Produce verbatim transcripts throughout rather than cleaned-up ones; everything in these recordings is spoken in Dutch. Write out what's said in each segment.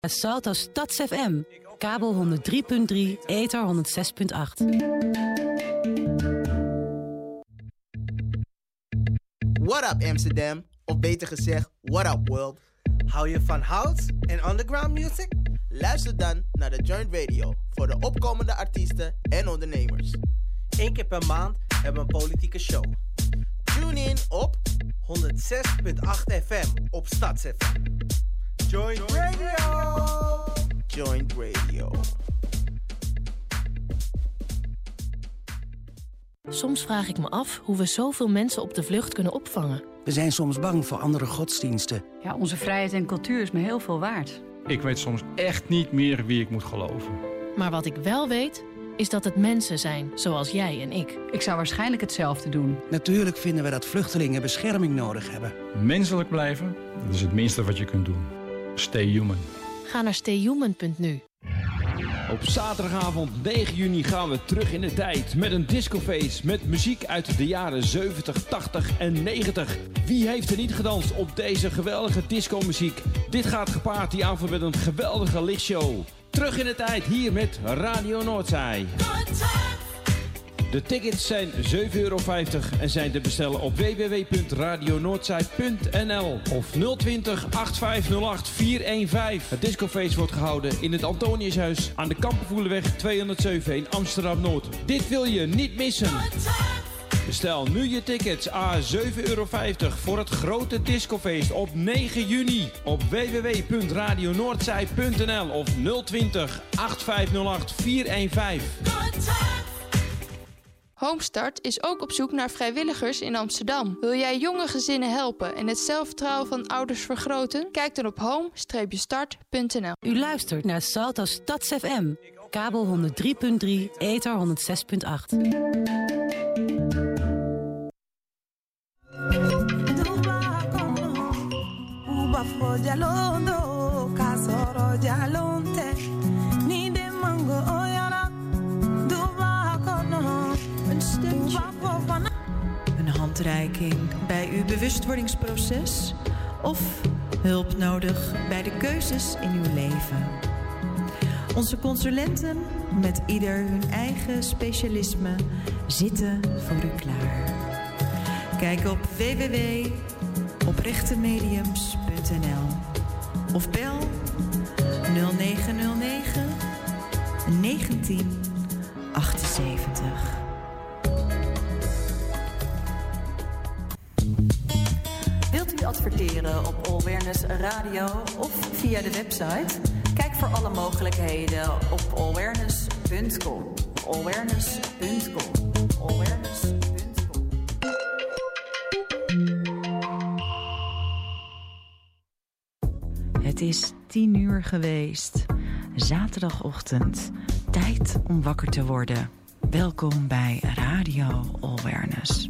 Salto Stads F M, kabel honderd drie punt drie, ether honderd zes punt acht. What up Amsterdam, of beter gezegd, what up world. Hou je van house en underground music? Luister dan naar de Joint Radio voor de opkomende artiesten en ondernemers. Eén keer per maand hebben we een politieke show. Tune in op honderd zes punt acht F M op Stads F M. Joint Radio! Joint Radio. Soms vraag ik me af hoe we zoveel mensen op de vlucht kunnen opvangen. We zijn soms bang voor andere godsdiensten. Ja, onze vrijheid en cultuur is me heel veel waard. Ik weet soms echt niet meer wie ik moet geloven. Maar wat ik wel weet, is dat het mensen zijn, zoals jij en ik. Ik zou waarschijnlijk hetzelfde doen. Natuurlijk vinden we dat vluchtelingen bescherming nodig hebben. Menselijk blijven, dat is het minste wat je kunt doen. Stay human. Ga naar stay human punt n u. Op zaterdagavond negen juni gaan we terug in de tijd met een discofeest met muziek uit de jaren zeventig, tachtig en negentig. Wie heeft er niet gedanst op deze geweldige discomuziek? Dit gaat gepaard die avond met een geweldige lichtshow. Terug in de tijd hier met Radio Noordzij. De tickets zijn zeven euro vijftig en zijn te bestellen op w w w punt radio noordzij punt n l of nul twintig, acht vijf nul acht, vier een vijf. Het discofeest wordt gehouden in het Antoniushuis aan de Kampenvoelenweg tweehonderdzeven in Amsterdam-Noord. Dit wil je niet missen. Bestel nu je tickets à zeven euro vijftig voor het grote discofeest op negen juni op w w w punt radio noordzij punt n l of nul twintig, acht vijf nul acht, vier een vijf. Homestart is ook op zoek naar vrijwilligers in Amsterdam. Wil jij jonge gezinnen helpen en het zelfvertrouwen van ouders vergroten? Kijk dan op home start punt n l. U luistert naar Salto Stads F M, kabel honderd drie punt drie, ether honderd zes punt acht. Een handreiking bij uw bewustwordingsproces of hulp nodig bij de keuzes in uw leven. Onze consulenten, met ieder hun eigen specialisme, zitten voor u klaar. Kijk op w w w punt oprechtemediums punt n l of bel nul negen nul negen, negentien achtenzeventig. Wilt u adverteren op Awareness Radio of via de website? Kijk voor alle mogelijkheden op awareness punt com. awareness punt com. awareness punt com. Het is tien uur geweest. Zaterdagochtend. Tijd om wakker te worden. Welkom bij Radio Awareness.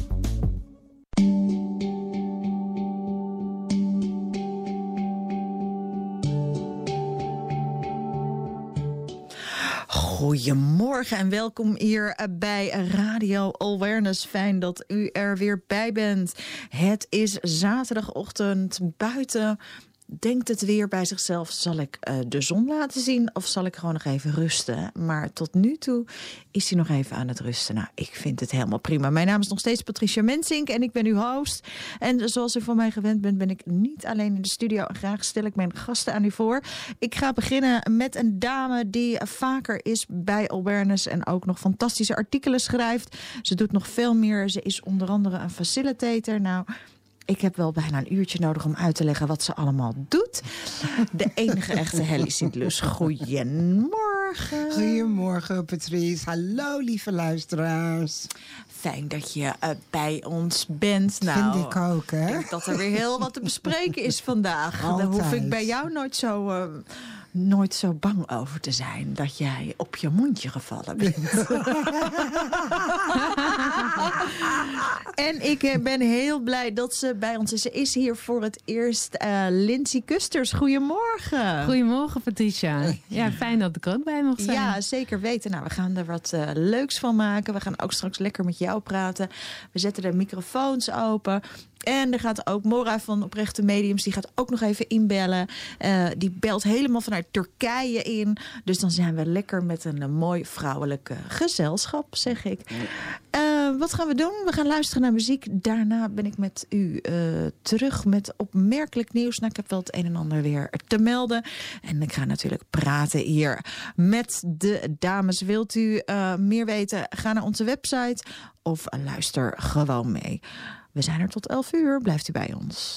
Goedemorgen en welkom hier bij Radio Awareness. Fijn dat u er weer bij bent. Het is zaterdagochtend buiten. Denkt het weer bij zichzelf, zal ik uh, de zon laten zien of zal ik gewoon nog even rusten? Maar tot nu toe is hij nog even aan het rusten. Nou, ik vind het helemaal prima. Mijn naam is nog steeds Patricia Mensink en ik ben uw host. En zoals u van mij gewend bent, ben ik niet alleen in de studio. Graag stel ik mijn gasten aan u voor. Ik ga beginnen met een dame die vaker is bij Awareness en ook nog fantastische artikelen schrijft. Ze doet nog veel meer. Ze is onder andere een facilitator. Nou... Ik heb wel bijna een uurtje nodig om uit te leggen wat ze allemaal doet. De enige echte Helly Sint-Lus. Goedemorgen. Goedemorgen, Patrice. Hallo, lieve luisteraars. Fijn dat je uh, bij ons bent. Nou, vind ik ook, hè? Ik denk dat er weer heel wat te bespreken is vandaag. Daar hoef ik bij jou nooit zo... Uh, nooit zo bang over te zijn dat jij op je mondje gevallen bent. En ik ben heel blij dat ze bij ons is. Ze is hier voor het eerst. Uh, Lindsay Kusters, goedemorgen. Goedemorgen, Patricia. Ja, fijn dat ik er ook bij mag zijn. Ja, zeker weten. Nou, we gaan er wat uh, leuks van maken. We gaan ook straks lekker met jou praten. We zetten de microfoons open. En er gaat ook Mora van Oprechte Mediums, die gaat ook nog even inbellen. Uh, die belt helemaal vanuit Turkije in. Dus dan zijn we lekker met een, een mooi vrouwelijk uh, gezelschap, zeg ik. Uh, wat gaan we doen? We gaan luisteren naar muziek. Daarna ben ik met u uh, terug met opmerkelijk nieuws. Nou, ik heb wel het een en ander weer te melden. En ik ga natuurlijk praten hier met de dames. Wilt u uh, meer weten? Ga naar onze website of luister gewoon mee. We zijn er tot elf uur. Blijft u bij ons.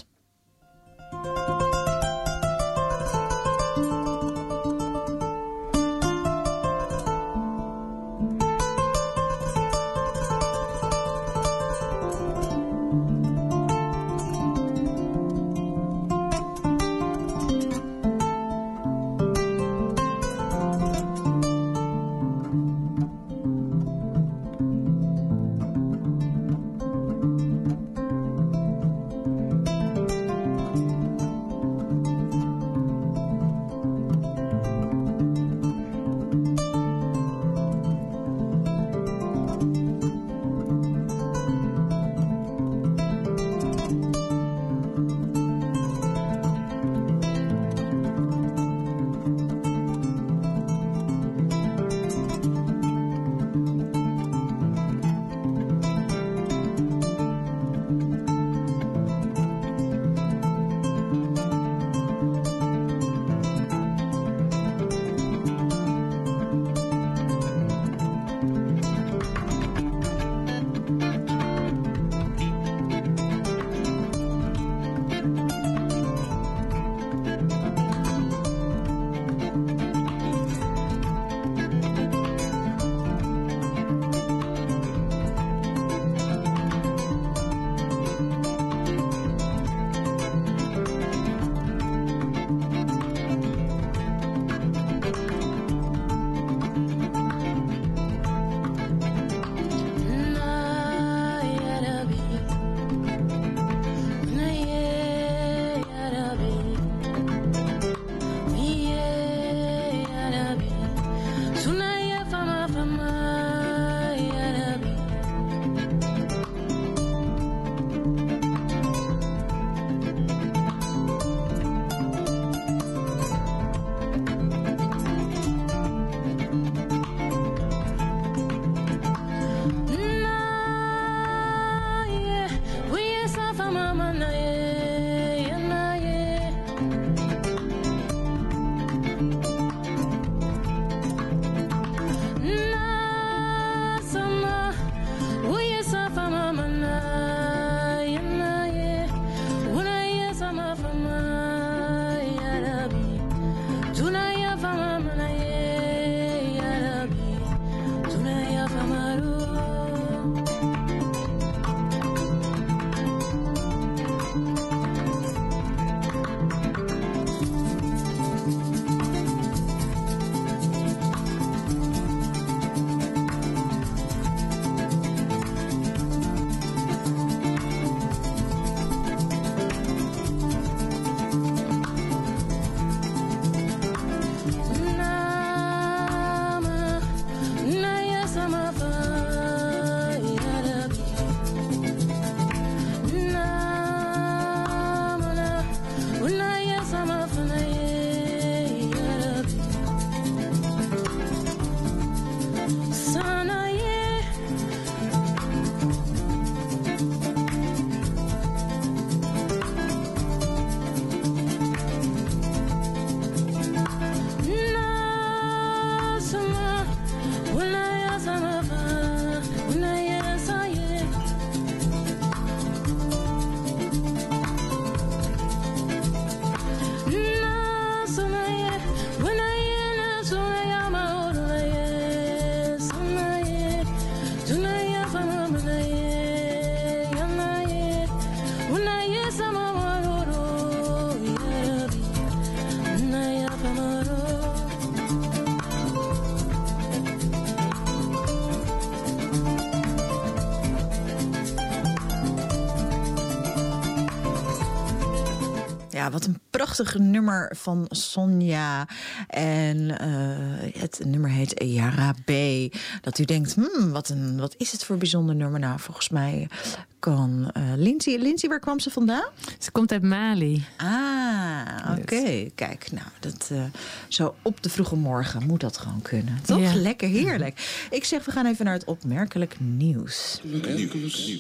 Ja, wat een prachtig nummer van Sonja. En uh, het nummer heet Yara B. Dat u denkt, hmm, wat, een, wat is het voor een bijzonder nummer? Nou, volgens mij kan uh, Lindsay... Lindsay, waar kwam ze vandaan? Ze komt uit Mali. Ah, oké. Okay. Kijk, nou, dat, uh, zo op de vroege morgen moet dat gewoon kunnen. Toch? Ja. Lekker, heerlijk. Ik zeg, we gaan even naar het opmerkelijk nieuws. Nieuws.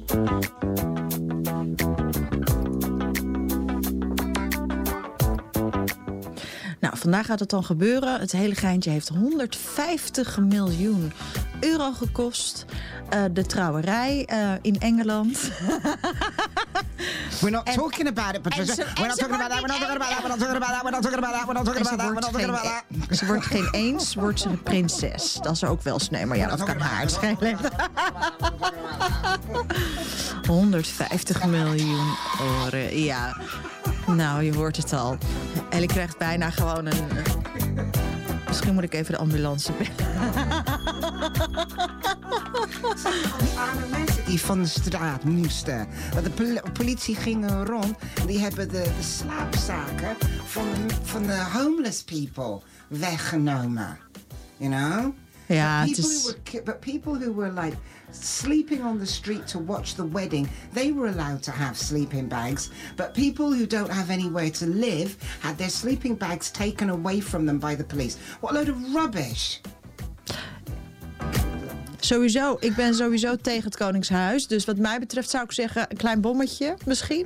Nou, vandaag gaat het dan gebeuren. Het hele geintje heeft honderdvijftig miljoen euro gekost. Uh, de trouwerij uh, in Engeland. We're not en, talking about it, Patricia. Ze, we're not talking about that. We're not talking about that. We're not talking about that. We're not talking about that. We're not talking about that. We're not talking about that. Ze wordt geen eens, wordt ze een prinses. Dat is ook wel sneu, maar ja, dat kan haar schelen. honderdvijftig miljoen euro, ja. Nou, je hoort het al. Ellie krijgt bijna gewoon een... Misschien moet ik even de ambulance bellen. Arme mensen die van de straat moesten. De pol- politie ging rond en die hebben de, de slaapzaken van de, van de homeless people weggenomen. You know? Ja, but het people is... who were, but people who were like sleeping on the street to watch the wedding, they were allowed to have sleeping bags. But people who don't have anywhere to live had their sleeping bags taken away from them by the police. What a load of rubbish. Sowieso, ik ben sowieso tegen het Koningshuis. Dus wat mij betreft zou ik zeggen, een klein bommetje misschien.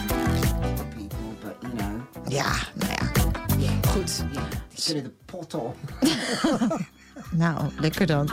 Ja, nou ja. Goed. Die kunnen de pot op. Nou, lekker dan.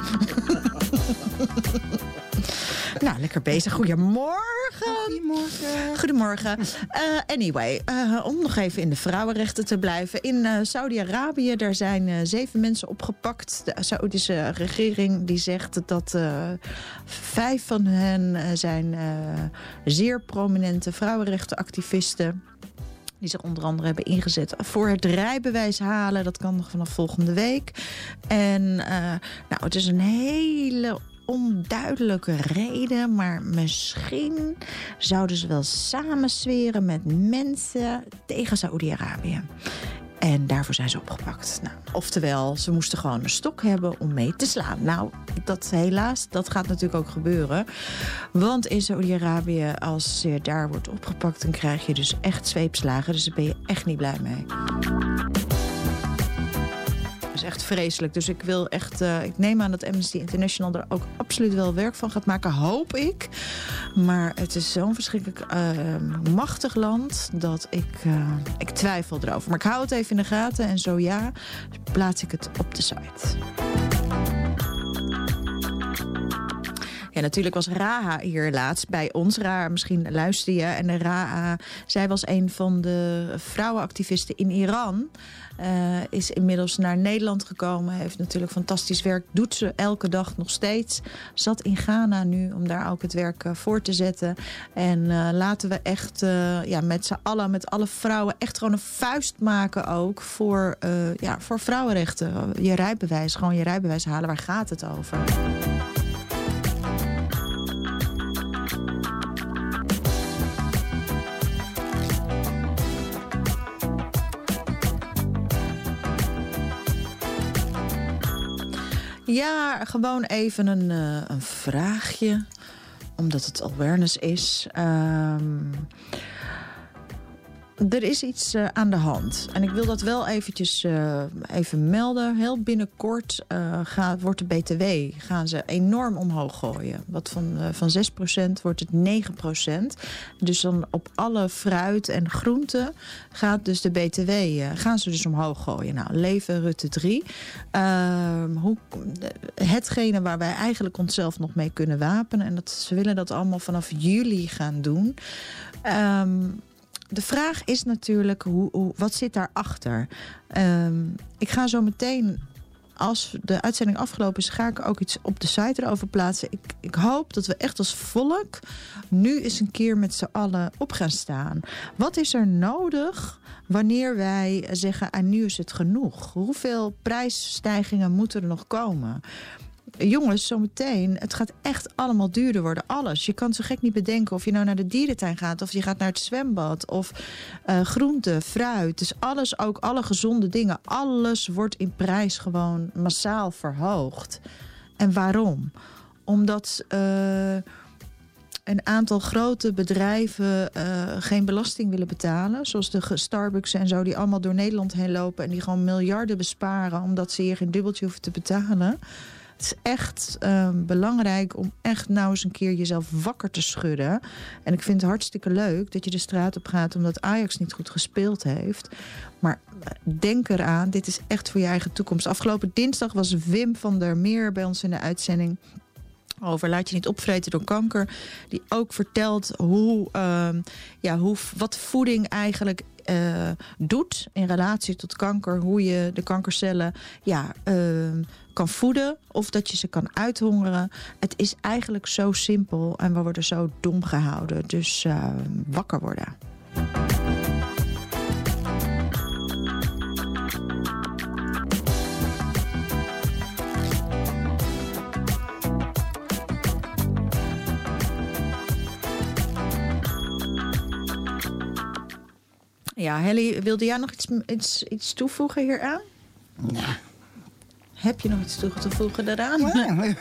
Nou, lekker bezig. Goedemorgen. Goedemorgen. Goedemorgen. Uh, anyway, uh, om nog even in de vrouwenrechten te blijven. In uh, Saudi-Arabië, daar zijn uh, zeven mensen opgepakt. De Saoedische regering die zegt dat uh, vijf van hen uh, zijn uh, zeer prominente vrouwenrechtenactivisten. Die zich onder andere hebben ingezet voor het rijbewijs halen. Dat kan nog vanaf volgende week. En uh, nou, het is een hele onduidelijke reden. Maar misschien zouden ze wel samensweren met mensen tegen Saoedi-Arabië. En daarvoor zijn ze opgepakt. Nou, oftewel, ze moesten gewoon een stok hebben om mee te slaan. Nou, dat helaas, dat gaat natuurlijk ook gebeuren. Want in Saoedi-Arabië, als je daar wordt opgepakt, dan krijg je dus echt zweepslagen. Dus daar ben je echt niet blij mee. Dat is echt vreselijk. Dus ik wil echt, uh, ik neem aan dat Amnesty International er ook absoluut wel werk van gaat maken, hoop ik. Maar het is zo'n verschrikkelijk uh, machtig land dat ik, uh, ik twijfel erover. Maar ik hou het even in de gaten en zo ja, plaats ik het op de site. Ja, natuurlijk was Raha hier laatst bij ons. Raha, misschien luister je. En de Raha, zij was een van de vrouwenactivisten in Iran. Uh, is inmiddels naar Nederland gekomen. Heeft natuurlijk fantastisch werk. Doet ze elke dag nog steeds. Zat in Ghana nu om daar ook het werk uh, voor te zetten. En uh, laten we echt uh, ja, met z'n allen, met alle vrouwen, echt gewoon een vuist maken ook voor, uh, ja, voor vrouwenrechten. Je rijbewijs, gewoon je rijbewijs halen. Waar gaat het over? Ja, gewoon even een, uh, een vraagje. Omdat het awareness is. Um, er is iets uh, aan de hand. En ik wil dat wel eventjes uh, even melden. Heel binnenkort uh, gaat, wordt de B T W gaan ze enorm omhoog gooien. Wat van, uh, van zes procent wordt het negen procent. Dus dan op alle fruit en groenten gaat dus de B T W uh, gaan ze dus omhoog gooien. Nou, leven Rutte drie. Uh, hoe, hetgene waar wij eigenlijk onszelf nog mee kunnen wapenen. En dat, ze willen dat allemaal vanaf juli gaan doen. Um, De vraag is natuurlijk, hoe, hoe, wat zit daarachter? Um, ik ga zo meteen, als de uitzending afgelopen is, ga ik ook iets op de site erover plaatsen. Ik, ik hoop dat we echt als volk nu eens een keer met z'n allen op gaan staan. Wat is er nodig wanneer wij zeggen, ah, nu is het genoeg? Hoeveel prijsstijgingen moeten er nog komen? jongens, zometeen, het gaat echt allemaal duurder worden. Alles. Je kan zo gek niet bedenken of je nou naar de dierentuin gaat, of je gaat naar het zwembad, of uh, groente, fruit. Dus alles, ook alle gezonde dingen, alles wordt in prijs gewoon massaal verhoogd. En waarom? Omdat uh, een aantal grote bedrijven uh, geen belasting willen betalen. Zoals de Starbucks en zo, die allemaal door Nederland heen lopen en die gewoon miljarden besparen omdat ze hier geen dubbeltje hoeven te betalen. Het is echt uh, belangrijk om echt nou eens een keer jezelf wakker te schudden. En ik vind het hartstikke leuk dat je de straat op gaat omdat Ajax niet goed gespeeld heeft. Maar denk eraan, dit is echt voor je eigen toekomst. Afgelopen dinsdag was Wim van der Meer bij ons in de uitzending over Laat je niet opvreten door kanker. Die ook vertelt hoe, uh, ja, hoe, wat voeding eigenlijk uh, doet in relatie tot kanker. Hoe je de kankercellen ja, uh, kan voeden of dat je ze kan uithongeren. Het is eigenlijk zo simpel en we worden zo dom gehouden. Dus uh, wakker worden. Ja, Helly, wilde jij nog iets, iets, iets toevoegen hieraan? Ja. Heb je nog iets toe te voegen daaraan? Ja.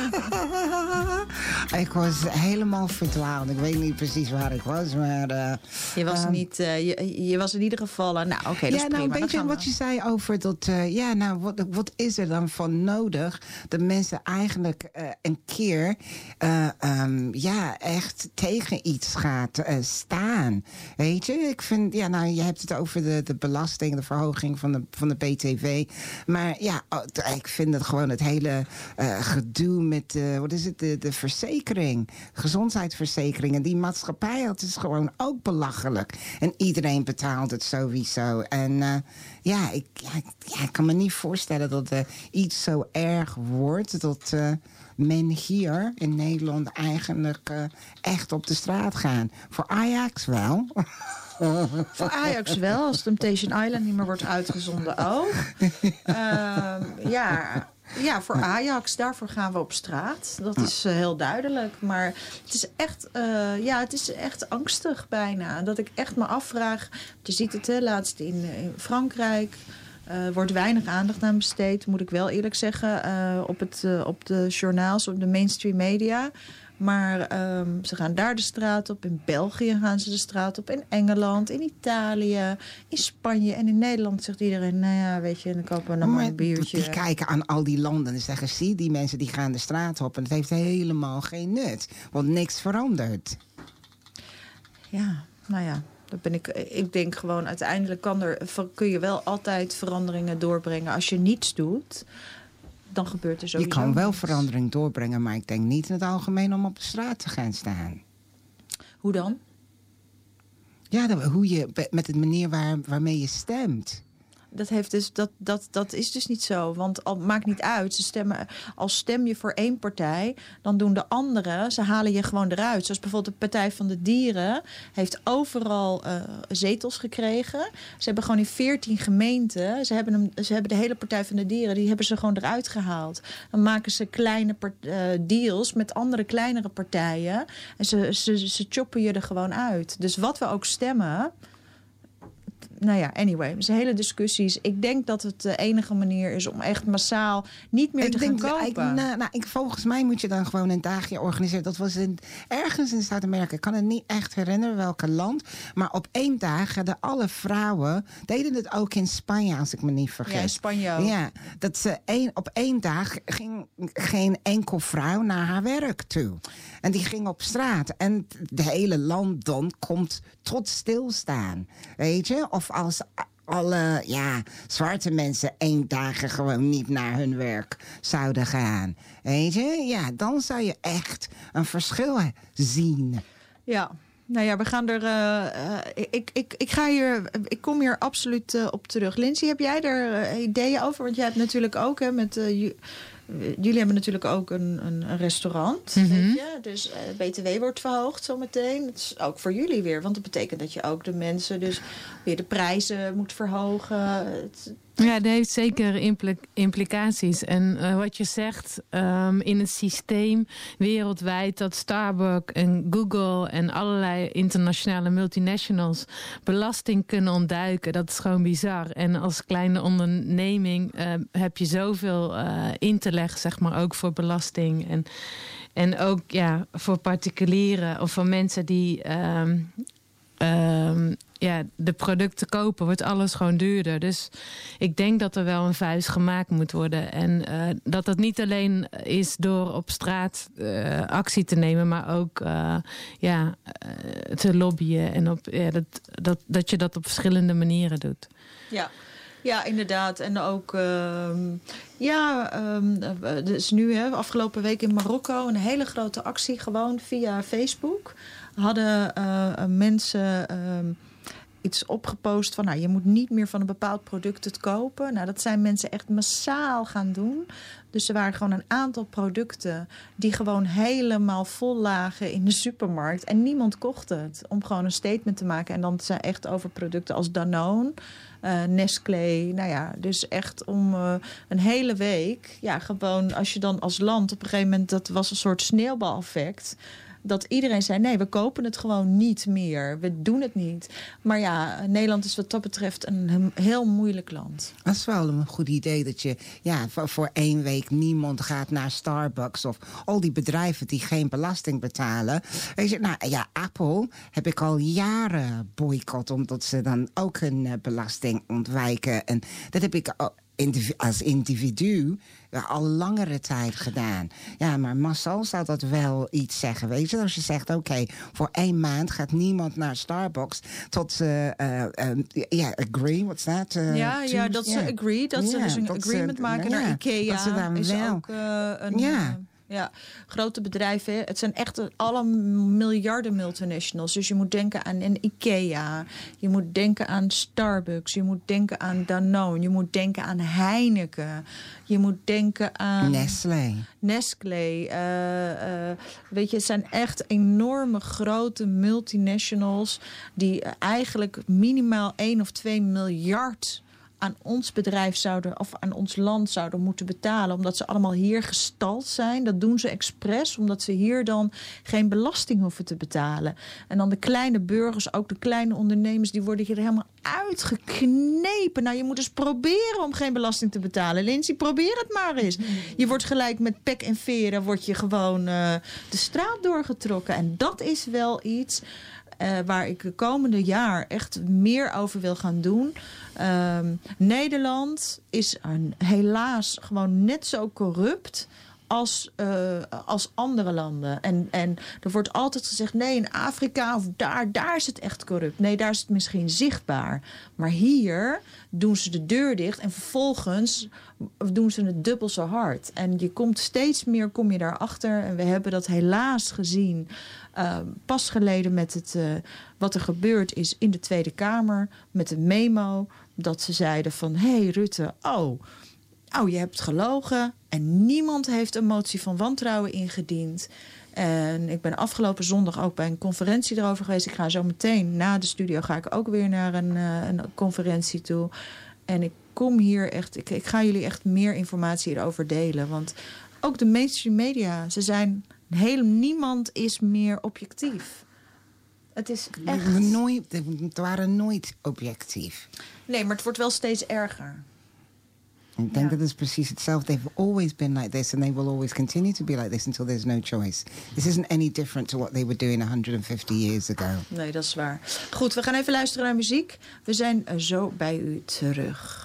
Ik was helemaal verdwaald. Ik weet niet precies waar ik was, maar... Uh, je, was uh, niet, uh, je, je was in ieder geval... Uh, nou, oké, okay, dat ja, is nou, prima. weet je wat je zei over dat... Uh, ja, nou, wat, wat is er dan van nodig? Dat mensen eigenlijk uh, een keer... Uh, um, ja, echt tegen iets gaat uh, staan. Weet je? Ik vind... Ja, nou, je hebt het over de, de belasting, de verhoging van de, van de B T W. Maar ja... Oh, ik vind het gewoon het hele uh, gedoe met uh, wat is het, de, de verzekering, gezondheidsverzekering. En die maatschappij, dat is gewoon ook belachelijk. En iedereen betaalt het sowieso. En uh, ja, ik, ja, ja, ik kan me niet voorstellen dat uh, iets zo erg wordt dat uh, men hier in Nederland eigenlijk uh, echt op de straat gaan. Voor Ajax wel. Voor Ajax wel, als Temptation Island niet meer wordt uitgezonden ook. Uh, ja, ja, voor Ajax, daarvoor gaan we op straat. Dat is uh, heel duidelijk. Maar het is echt, uh, ja, het is echt angstig bijna. Dat ik echt me afvraag. Je ziet het, hè, laatst in, in Frankrijk. Er uh, wordt weinig aandacht aan besteed, moet ik wel eerlijk zeggen. Uh, op, het, uh, op de journaals, op de mainstream media. Maar um, ze gaan daar de straat op. In België gaan ze de straat op. In Engeland, in Italië, in Spanje. En in Nederland zegt iedereen... nou ja, weet je, dan kopen we nog maar een biertje. Die kijken aan al die landen en zeggen... zie, die mensen die gaan de straat op. En het heeft helemaal geen nut. Want niks verandert. Ja, nou ja. Dat ben ik, ik denk gewoon, uiteindelijk kan er, kun je wel altijd veranderingen doorbrengen. Als je niets doet... dan gebeurt er sowieso Je kan wel niets. verandering doorbrengen, maar ik denk niet in het algemeen om op de straat te gaan staan. Hoe dan? Ja, de, hoe je, met de manier waar, waarmee je stemt. Dat, heeft dus, dat, dat, dat is dus niet zo. Want het maakt niet uit. Ze stemmen, als stem je voor één partij, dan doen de anderen, ze halen je gewoon eruit. Zoals bijvoorbeeld de Partij van de Dieren heeft overal uh, zetels gekregen. Ze hebben gewoon in veertien gemeenten, ze hebben, hem, ze hebben de hele Partij van de Dieren, die hebben ze gewoon eruit gehaald. Dan maken ze kleine part, uh, deals met andere kleinere partijen. En ze, ze, ze choppen je er gewoon uit. Dus wat we ook stemmen... Nou ja, anyway, zijn hele discussies. Ik denk dat het de enige manier is om echt massaal niet meer ik te denk, gaan kopen. Ik, nou, nou, ik, volgens mij moet je dan gewoon een dagje organiseren. Dat was in, ergens in Zuid-Amerika. Ik kan het niet echt herinneren welke land. Maar op één dag hadden alle vrouwen... deden het ook in Spanje, als ik me niet vergis. Ja, in Spanje ook. Ja, dat ze één, op één dag ging geen enkel vrouw naar haar werk toe. En die ging op straat. En het hele land dan komt tot stilstaan. Weet je? Of als alle ja, zwarte mensen één dagen gewoon niet naar hun werk zouden gaan. Weet je? Ja, dan zou je echt een verschil zien. Ja. Nou ja, we gaan er... Uh, uh, ik, ik, ik, ga hier, ik kom hier absoluut uh, op terug. Lindsay, heb jij er uh, ideeën over? Want jij hebt natuurlijk ook... Hè, met, uh, ju- jullie hebben natuurlijk ook een, een, een restaurant. Mm-hmm. Weet je? Dus uh, B T W wordt verhoogd zometeen. Dat is ook voor jullie weer. Want dat betekent dat je ook de mensen... dus weer de prijzen moet verhogen. Het, Ja, dat heeft zeker impli- implicaties. En uh, wat je zegt, um, in het systeem wereldwijd dat Starbucks en Google en allerlei internationale multinationals belasting kunnen ontduiken, dat is gewoon bizar. En als kleine onderneming uh, heb je zoveel uh, in te leggen, zeg maar, ook voor belasting. En, en ook ja, voor particulieren of voor mensen die Um, Um, ja, de producten kopen, wordt alles gewoon duurder. Dus ik denk dat er wel een vuist gemaakt moet worden. En uh, dat dat niet alleen is door op straat uh, actie te nemen, maar ook uh, ja, uh, te lobbyen. En op, ja, dat, dat, dat je dat op verschillende manieren doet. Ja. Ja, inderdaad. En ook, uh, ja, um, dus nu, hè, afgelopen week in Marokko, een hele grote actie gewoon via Facebook. Hadden uh, mensen uh, iets opgepost van, nou, je moet niet meer van een bepaald product het kopen. Nou, dat zijn mensen echt massaal gaan doen. Dus er waren gewoon een aantal producten die gewoon helemaal vol lagen in de supermarkt. En niemand kocht het, om gewoon een statement te maken. En dan zijn echt over producten als Danone, uh, Nestlé. Nou ja, dus echt om uh, een hele week. Ja, gewoon als je dan als land op een gegeven moment, dat was een soort sneeuwbaleffect, dat iedereen zei, nee, we kopen het gewoon niet meer. We doen het niet. Maar ja, Nederland is wat dat betreft een heel moeilijk land. Dat is wel een goed idee dat je ja, voor, voor één week niemand gaat naar Starbucks of al die bedrijven die geen belasting betalen. Weet je, nou ja, Apple heb ik al jaren boycott omdat ze dan ook een uh, belasting ontwijken. En dat heb ik al als individu al langere tijd gedaan. Ja, maar massaal zou dat wel iets zeggen. Weet je, als je zegt, oké, okay, voor één maand gaat niemand naar Starbucks tot ze uh, uh, um, yeah, agree, what's that? Uh, ja, ja, dat ze yeah. agree, dat ze yeah, dus een agreement ze, maken naar yeah, IKEA. Dat ze dan is wel ook uh, een yeah. Ja, grote bedrijven. Het zijn echt alle miljarden multinationals. Dus je moet denken aan een IKEA. Je moet denken aan Starbucks. Je moet denken aan Danone. Je moet denken aan Heineken. Je moet denken aan Nestlé. Nestlé. Uh, uh, weet je, het zijn echt enorme grote multinationals die eigenlijk minimaal één of twee miljard aan ons bedrijf zouden, of aan ons land zouden moeten betalen, omdat ze allemaal hier gestald zijn. Dat doen ze expres, omdat ze hier dan geen belasting hoeven te betalen. En dan de kleine burgers, ook de kleine ondernemers, die worden hier helemaal uitgeknepen. Nou, je moet eens proberen om geen belasting te betalen. Lindsay, probeer het maar eens. Je wordt gelijk met pek en veren, word je gewoon uh, de straat doorgetrokken. En dat is wel iets Uh, waar ik de komende jaar echt meer over wil gaan doen. Um, Nederland is een, helaas gewoon net zo corrupt als, uh, als andere landen. En, en er wordt altijd gezegd, nee, in Afrika of daar, daar is het echt corrupt. Nee, daar is het misschien zichtbaar. Maar hier doen ze de deur dicht en vervolgens doen ze het dubbel zo hard. En je komt steeds meer, kom je daarachter. En we hebben dat helaas gezien Uh, pas geleden met het, uh, wat er gebeurd is in de Tweede Kamer met een memo, dat ze zeiden van, hé hey, Rutte, oh, oh, je hebt gelogen en niemand heeft een motie van wantrouwen ingediend. En ik ben afgelopen zondag ook bij een conferentie erover geweest. Ik ga zo meteen na de studio ga ik ook weer naar een, uh, een conferentie toe. En ik kom hier echt, ik, ik ga jullie echt meer informatie erover delen. Want ook de mainstream media, ze zijn heel, niemand is meer objectief. Het is echt nooit, het waren nooit objectief. Nee, maar het wordt wel steeds erger. Ik denk ja. dat het is precies hetzelfde. They've always been like this and they will always continue to be like this until there's no choice. This isn't any different to what they were doing one hundred fifty years ago. Nee, dat is waar. Goed, we gaan even luisteren naar muziek. We zijn zo bij u terug.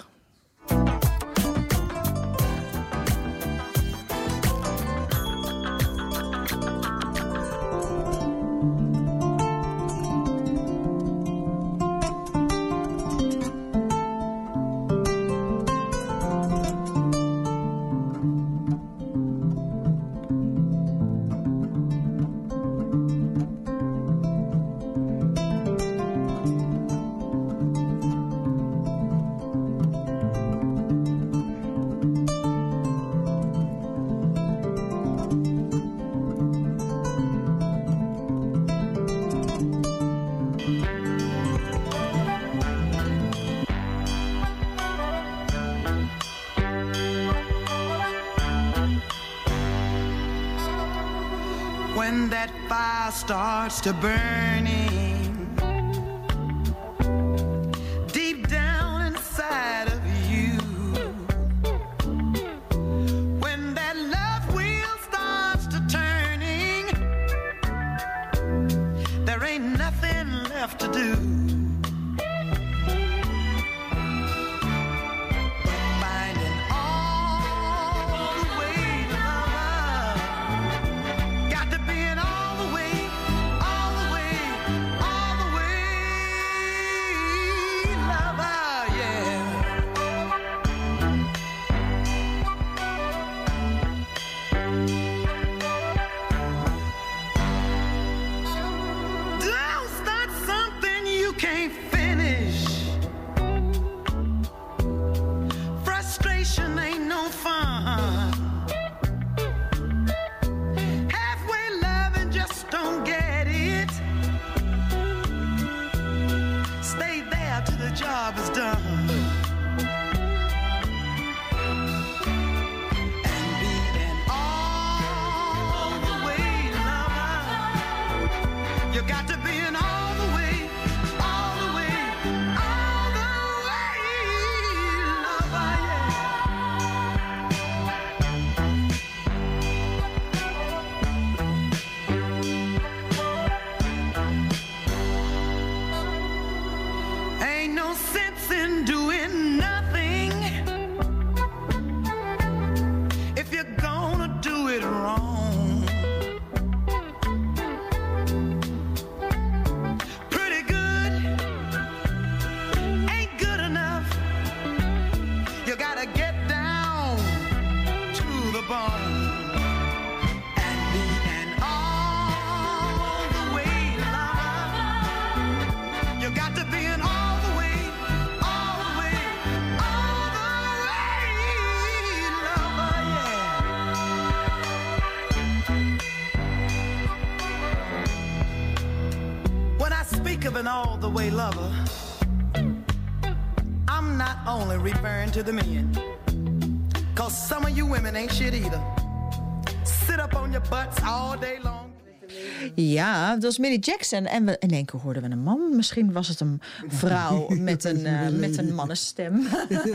when that fire starts to burning deep down inside of you, when that love wheel starts to turning, there ain't nothing left to do. Of an all-the-way lover, I'm not only referring to the men, cause some of you women ain't shit either. Sit up on your butts all day long. Ja, dat was Millie Jackson. En we, in één keer hoorden we een man. Misschien was het een vrouw met een, uh, met een mannenstem.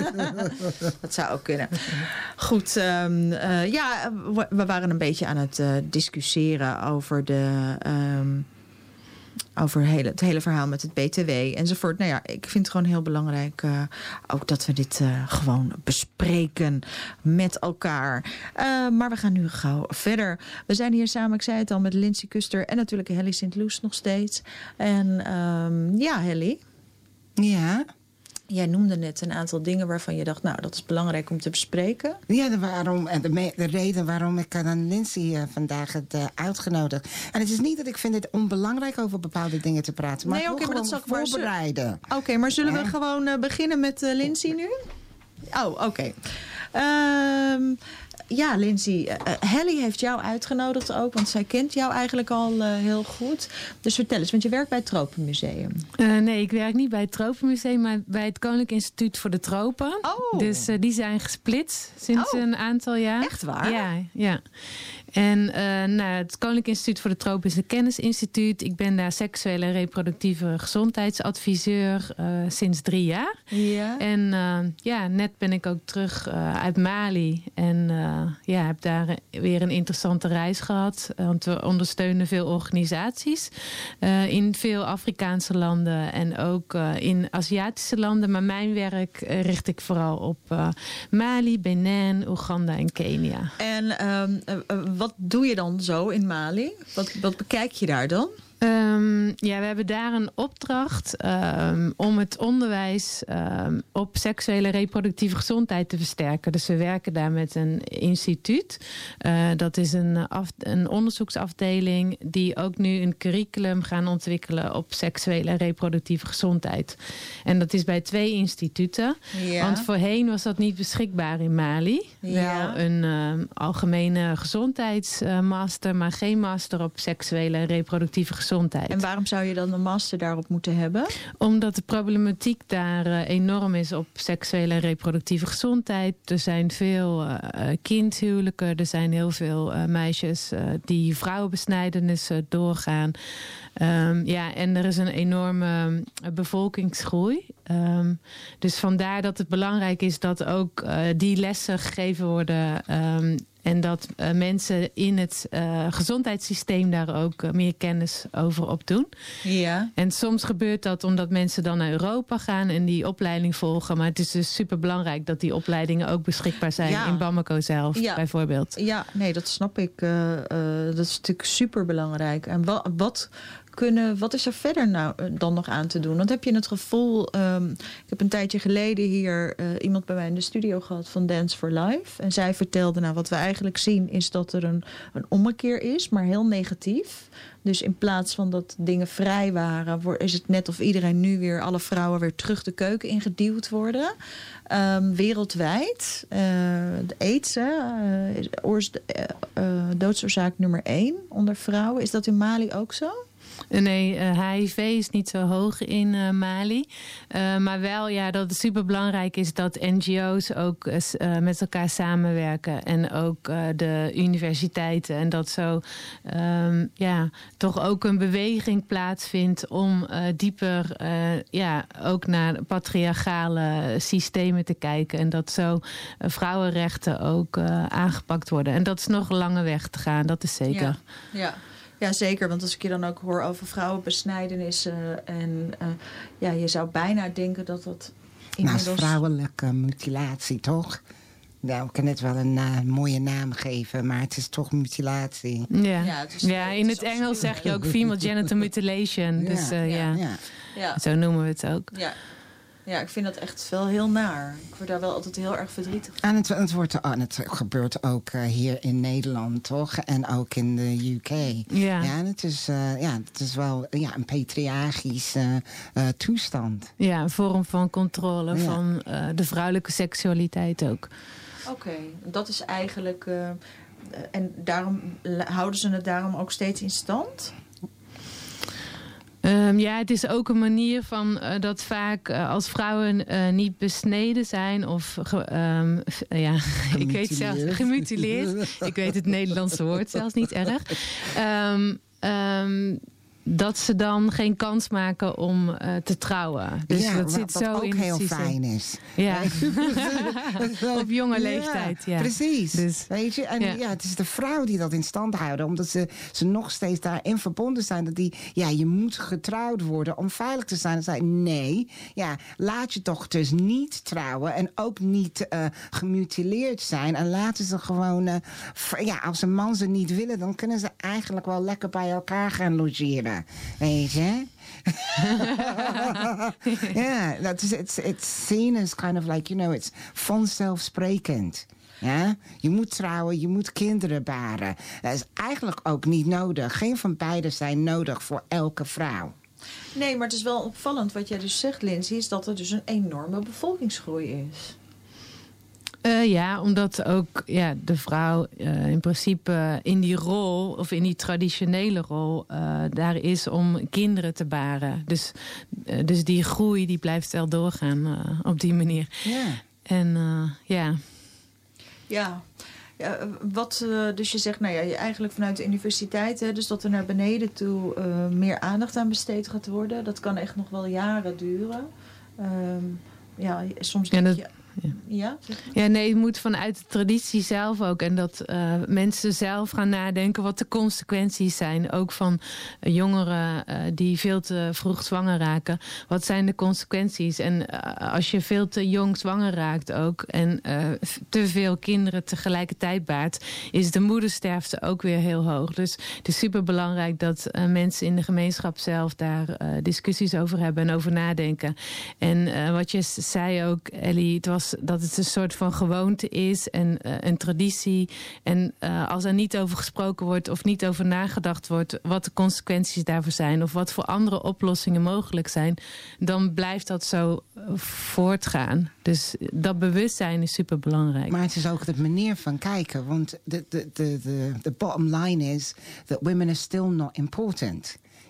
Dat zou ook kunnen. Goed, um, uh, ja, we, we waren een beetje aan het uh, discussiëren over de... Um, over hele, het hele verhaal met het B T W enzovoort. Nou ja, ik vind het gewoon heel belangrijk uh, ook dat we dit uh, gewoon bespreken met elkaar. Uh, maar we gaan nu gauw verder. We zijn hier samen, ik zei het al, met Lindsay Kuster en natuurlijk Helly Sint-Loes nog steeds. En um, ja, Helly. Ja? Jij noemde net een aantal dingen waarvan je dacht, nou, dat is belangrijk om te bespreken. Ja, de, waarom, de, me, de reden waarom ik dan Lindsay uh, vandaag heb uh, uitgenodigd. En het is niet dat ik vind het onbelangrijk over bepaalde dingen te praten, maar nee, ik okay, wil maar gewoon dat zal voorbereiden. Oké, okay, maar zullen ja. we gewoon uh, beginnen met uh, Lindsay nu? Oh, oké. Okay. Um, ja, Lindsay, uh, Helly heeft jou uitgenodigd ook, want zij kent jou eigenlijk al uh, heel goed. Dus vertel eens, want je werkt bij het Tropenmuseum. Uh, nee, ik werk niet bij het Tropenmuseum, maar bij het Koninklijk Instituut voor de Tropen. Oh. Dus uh, die zijn gesplitst sinds oh. een aantal jaar. Echt waar? Ja, ja. En uh, nou, het Koninklijk Instituut voor de Tropen is een kennisinstituut. Ik ben daar seksuele en reproductieve gezondheidsadviseur uh, sinds drie jaar. Ja. En uh, ja, net ben ik ook terug uh, uit Mali. En uh, ja, heb daar weer een interessante reis gehad. Want we ondersteunen veel organisaties uh, in veel Afrikaanse landen en ook uh, in Aziatische landen. Maar mijn werk uh, richt ik vooral op uh, Mali, Benin, Oeganda en Kenia. En um, uh, wat doe je dan zo in Mali? Wat, wat bekijk je daar dan? Um, ja, we hebben daar een opdracht um, om het onderwijs um, op seksuele en reproductieve gezondheid te versterken. Dus we werken daar met een instituut. Uh, dat is een, af, een onderzoeksafdeling die ook nu een curriculum gaan ontwikkelen op seksuele en reproductieve gezondheid. En dat is bij twee instituten. Ja. Want voorheen was dat niet beschikbaar in Mali. Ja. Wel een uh, algemene gezondheidsmaster, maar geen master op seksuele en reproductieve gezondheid. gezondheid. En waarom zou je dan een master daarop moeten hebben? Omdat de problematiek daar uh, enorm is op seksuele en reproductieve gezondheid. Er zijn veel uh, kindhuwelijken, er zijn heel veel uh, meisjes uh, die vrouwenbesnijdenissen doorgaan. Um, ja, en er is een enorme bevolkingsgroei. Um, dus vandaar dat het belangrijk is dat ook uh, die lessen gegeven worden. Um, en dat uh, mensen in het uh, gezondheidssysteem daar ook uh, meer kennis over opdoen. Ja. En soms gebeurt dat omdat mensen dan naar Europa gaan en die opleiding volgen. Maar het is dus super belangrijk dat die opleidingen ook beschikbaar zijn Ja. in Bamako zelf, Ja. bijvoorbeeld. Ja, nee, dat snap ik. Uh, uh, dat is natuurlijk super belangrijk. En wat, wat, kunnen, wat is er verder nou uh, dan nog aan te doen? Want heb je het gevoel... Um, ik heb een tijdje geleden hier uh, iemand bij mij in de studio gehad van Dance for Life. En zij vertelde, nou, wat we eigenlijk zien is dat er een, een ommekeer is, maar heel negatief. Dus in plaats van dat dingen vrij waren, is het net of iedereen nu weer, alle vrouwen weer terug de keuken ingeduwd worden. Um, wereldwijd. Uh, de AIDS, uh, oors, uh, uh, doodsoorzaak nummer één onder vrouwen. Is dat in Mali ook zo? Nee, uh, H I V is niet zo hoog in uh, Mali. Uh, maar wel ja, dat het super belangrijk is dat N G O's ook uh, met elkaar samenwerken. En ook uh, de universiteiten. En dat zo um, ja, toch ook een beweging plaatsvindt om uh, dieper uh, ja, ook naar patriarchale systemen te kijken. En dat zo uh, vrouwenrechten ook uh, aangepakt worden. En dat is nog een lange weg te gaan, dat is zeker. Ja, ja. Ja, zeker. Want als ik je dan ook hoor over vrouwenbesnijdenissen... en uh, ja, je zou bijna denken dat dat inmiddels... Nou, vrouwelijke mutilatie, toch? Nou, ik kan net wel een uh, mooie naam geven, maar het is toch mutilatie. Ja, ja, het is, ja in het, het Engels zeg je ook female genital mutilation. Ja, dus uh, ja, ja. Ja. ja, zo noemen we het ook. Ja. Ja, ik vind dat echt wel heel naar. Ik word daar wel altijd heel erg verdrietig van. En het, het, wordt, oh, het gebeurt ook uh, hier in Nederland, toch? En ook in de U K. Ja. Ja, en het is, uh, ja, het is wel ja, een patriarchische uh, toestand. Ja, een vorm van controle ja. van uh, de vrouwelijke seksualiteit ook. Oké, okay, dat is eigenlijk... Uh, en daarom houden ze het daarom ook steeds in stand? Um, ja, het is ook een manier van uh, dat vaak uh, als vrouwen uh, niet besneden zijn of ge, um, ja, ik weet zelfs gemutileerd. Ik weet het Nederlandse woord zelfs niet erg. Um, um, dat ze dan geen kans maken om uh, te trouwen. Dus ja, dat zit wat zo ook in heel het fijn is. Ja. Op jonge leeftijd. Ja, ja. Precies. Dus, weet je? En ja. ja, het is de vrouw die dat in stand houden. Omdat ze, ze nog steeds daarin verbonden zijn. Dat die, ja, je moet getrouwd worden om veilig te zijn. Dan zei nee, ja, laat je dochters niet trouwen. En ook niet uh, gemutileerd zijn. En laten ze gewoon... Uh, ja, als een man ze niet willen, dan kunnen ze eigenlijk wel lekker bij elkaar gaan logeren. Weet je? Ja, dat is, it's, it's seen as kind of like, you know, it's vanzelfsprekend. Ja? Je moet trouwen, je moet kinderen baren. Dat is eigenlijk ook niet nodig. Geen van beide zijn nodig voor elke vrouw. Nee, maar het is wel opvallend wat jij dus zegt, Lindsay, is dat er dus een enorme bevolkingsgroei is. Uh, ja, omdat ook ja, de vrouw uh, in principe in die rol, of in die traditionele rol, uh, daar is om kinderen te baren. Dus, uh, dus die groei die blijft wel doorgaan uh, op die manier. Ja. En uh, ja. Ja. Ja, wat, uh, dus je zegt, nou ja, eigenlijk vanuit de universiteit, hè, dus dat er naar beneden toe uh, meer aandacht aan besteed gaat worden. Dat kan echt nog wel jaren duren. Um, ja, soms denk ja, dat... je... Ja. Ja, ja, nee, het moet vanuit de traditie zelf ook. En dat uh, mensen zelf gaan nadenken wat de consequenties zijn. Ook van uh, jongeren uh, die veel te vroeg zwanger raken. Wat zijn de consequenties? En uh, als je veel te jong zwanger raakt ook... en uh, te veel kinderen tegelijkertijd baart... is de moedersterfte ook weer heel hoog. Dus het is superbelangrijk dat uh, mensen in de gemeenschap zelf... daar uh, discussies over hebben en over nadenken. En uh, wat je zei ook, Ellie... het was dat het een soort van gewoonte is en uh, een traditie. En uh, als er niet over gesproken wordt of niet over nagedacht wordt... wat de consequenties daarvoor zijn... of wat voor andere oplossingen mogelijk zijn... dan blijft dat zo voortgaan. Dus dat bewustzijn is superbelangrijk. Maar het is ook de manier van kijken. Want de, de, de, de, de bottom line is that women are still not important.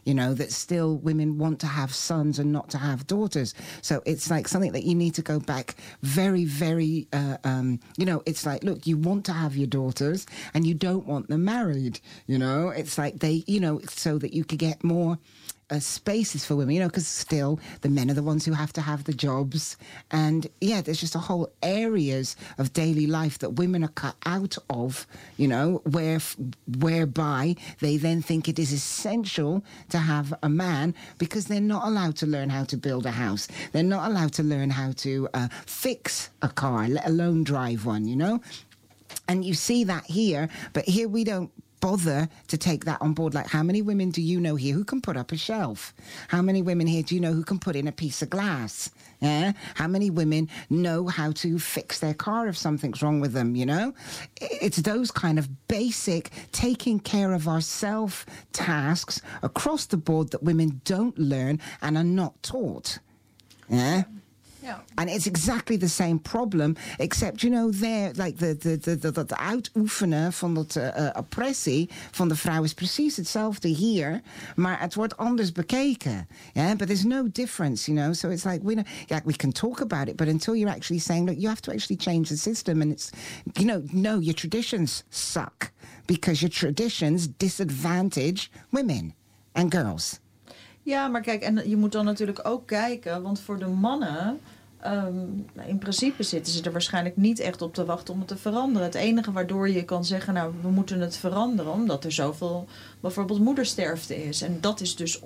you know, that still women want to have sons and not to have daughters. So it's like something that you need to go back very, very, uh, um, you know, it's like, look, you want to have your daughters and you don't want them married, you know. It's like they, you know, so that you could get more Uh, spaces for women, you know, because still the men are the ones who have to have the jobs. And yeah, there's just a whole areas of daily life that women are cut out of, you know, where whereby they then think it is essential to have a man because they're not allowed to learn how to build a house. They're not allowed to learn how to uh, fix a car, let alone drive one, you know. And you see that here, but here we don't bother to take that on board. Like, how many women do you know here who can put up a shelf? How many women here do you know who can put in a piece of glass? Yeah? How many women know how to fix their car if something's wrong with them, you know? It's those kind of basic taking care of ourselves tasks across the board that women don't learn and are not taught. Yeah? Yeah. And it's exactly the same problem, except, you know, they're like the, the, the, the, the, de uitoefenen van dat uh, uh, oppressie van de vrouw is precies hetzelfde hier, maar het wordt anders bekeken. Yeah, but there's no difference, you know. So it's like we know, yeah, we can talk about it, but until you're actually saying, look, you have to actually change the system, and it's, you know, no, your traditions suck because your traditions disadvantage women and girls. Ja, maar kijk, en je moet dan natuurlijk ook kijken, want voor de mannen, um, in principe zitten ze er waarschijnlijk niet echt op te wachten om het te veranderen. Het enige waardoor je kan zeggen, nou, we moeten het veranderen, omdat er zoveel bijvoorbeeld moedersterfte is. En dat is dus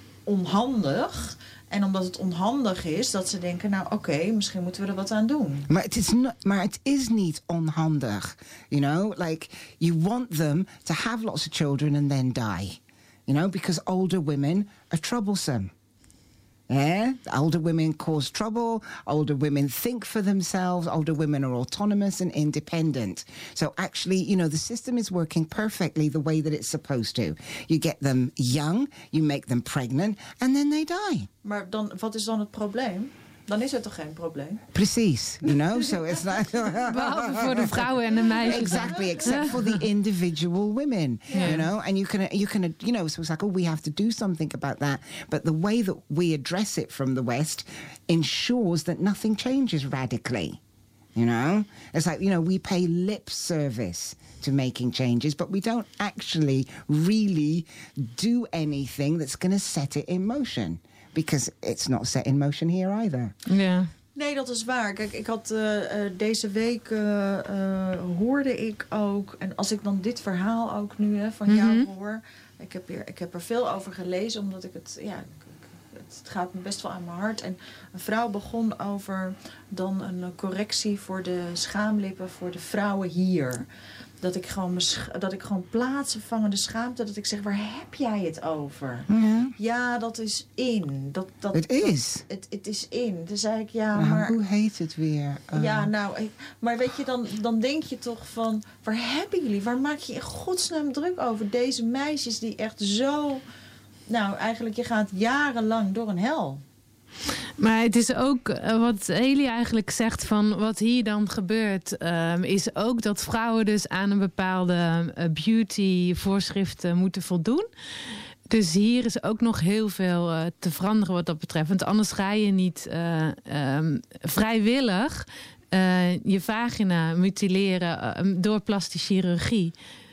onhandig. En omdat het onhandig is, dat ze denken, nou oké, okay, misschien moeten we er wat aan doen. Maar het is not, maar het is niet onhandig, you know? Like, you want them to have lots of children and then die. You know, because older women are troublesome. Yeah? Older women cause trouble. Older women think for themselves. Older women are autonomous and independent. So actually, you know, the system is working perfectly the way that it's supposed to. You get them young, you make them pregnant, and then they die. Maar dan, wat is dan het probleem? Dan is er toch geen probleem? Precies, you know, so it's like... Behalve voor de vrouwen en de meisjes. Exactly, except for the individual women, yeah. You know, and you can, you can, you know, so it's like, oh, we have to do something about that. But the way that we address it from the West ensures that nothing changes radically, you know? It's like, you know, we pay lip service to making changes, but we don't actually really do anything that's going to set it in motion. Because it's not set in motion here either. Ja. Nee, dat is waar. Kijk, ik had uh, uh, deze week uh, uh, hoorde ik ook, en als ik dan dit verhaal ook nu hè, van mm-hmm. jou hoor, ik heb, hier, ik heb er veel over gelezen, omdat ik het, ja, het gaat me best wel aan mijn hart. En een vrouw begon over dan een correctie voor de schaamlippen voor de vrouwen hier. Dat ik gewoon, dat ik gewoon plaatsvervangende schaamte, dat ik zeg, waar heb jij het over? Ja, ja dat is in. Dat, dat, het is. Het, het is in. Toen zei ik, ja, nou, maar... Hoe heet het weer? Uh... Ja, nou, ik, maar weet je, dan, dan denk je toch van, waar hebben jullie? Waar maak je in godsnaam druk over? Deze meisjes die echt zo... Nou, eigenlijk, je gaat jarenlang door een hel. Maar het is ook uh, wat Heli eigenlijk zegt van wat hier dan gebeurt, um, is ook dat vrouwen dus aan een bepaalde uh, beauty voorschriften moeten voldoen. Dus hier is ook nog heel veel uh, te veranderen wat dat betreft. Want anders ga je niet uh, um, vrijwillig uh, je vagina mutileren uh, door plastische chirurgie.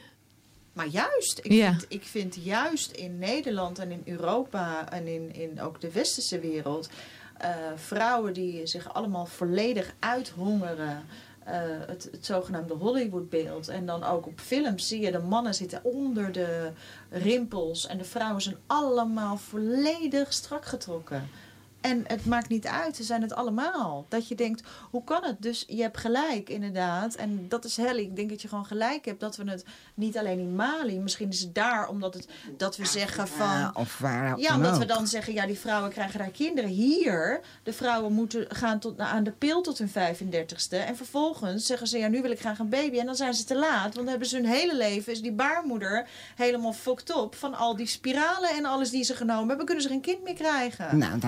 Maar juist, ik, ja. vind, ik vind juist in Nederland en in Europa en in, in ook de westerse wereld... Uh, vrouwen die zich allemaal volledig uithongeren... Uh, het, het zogenaamde Hollywoodbeeld. En dan ook op films zie je de mannen zitten onder de rimpels... en de vrouwen zijn allemaal volledig strak getrokken. En het maakt niet uit, ze zijn het allemaal. Dat je denkt, hoe kan het? Dus je hebt gelijk, inderdaad. En dat is hel. Ik denk dat je gewoon gelijk hebt dat we het niet alleen in Mali... Misschien is het daar omdat het, dat we zeggen van... Ja, of waar ja, omdat we dan zeggen, ja, die vrouwen krijgen daar kinderen. Hier, de vrouwen moeten gaan tot, nou, aan de pil tot hun vijfendertigste. En vervolgens zeggen ze, ja, nu wil ik graag een baby. En dan zijn ze te laat, want dan hebben ze hun hele leven... is die baarmoeder helemaal fucked op van al die spiralen en alles die ze genomen hebben. Kunnen ze geen kind meer krijgen. Nou, dan gaan ze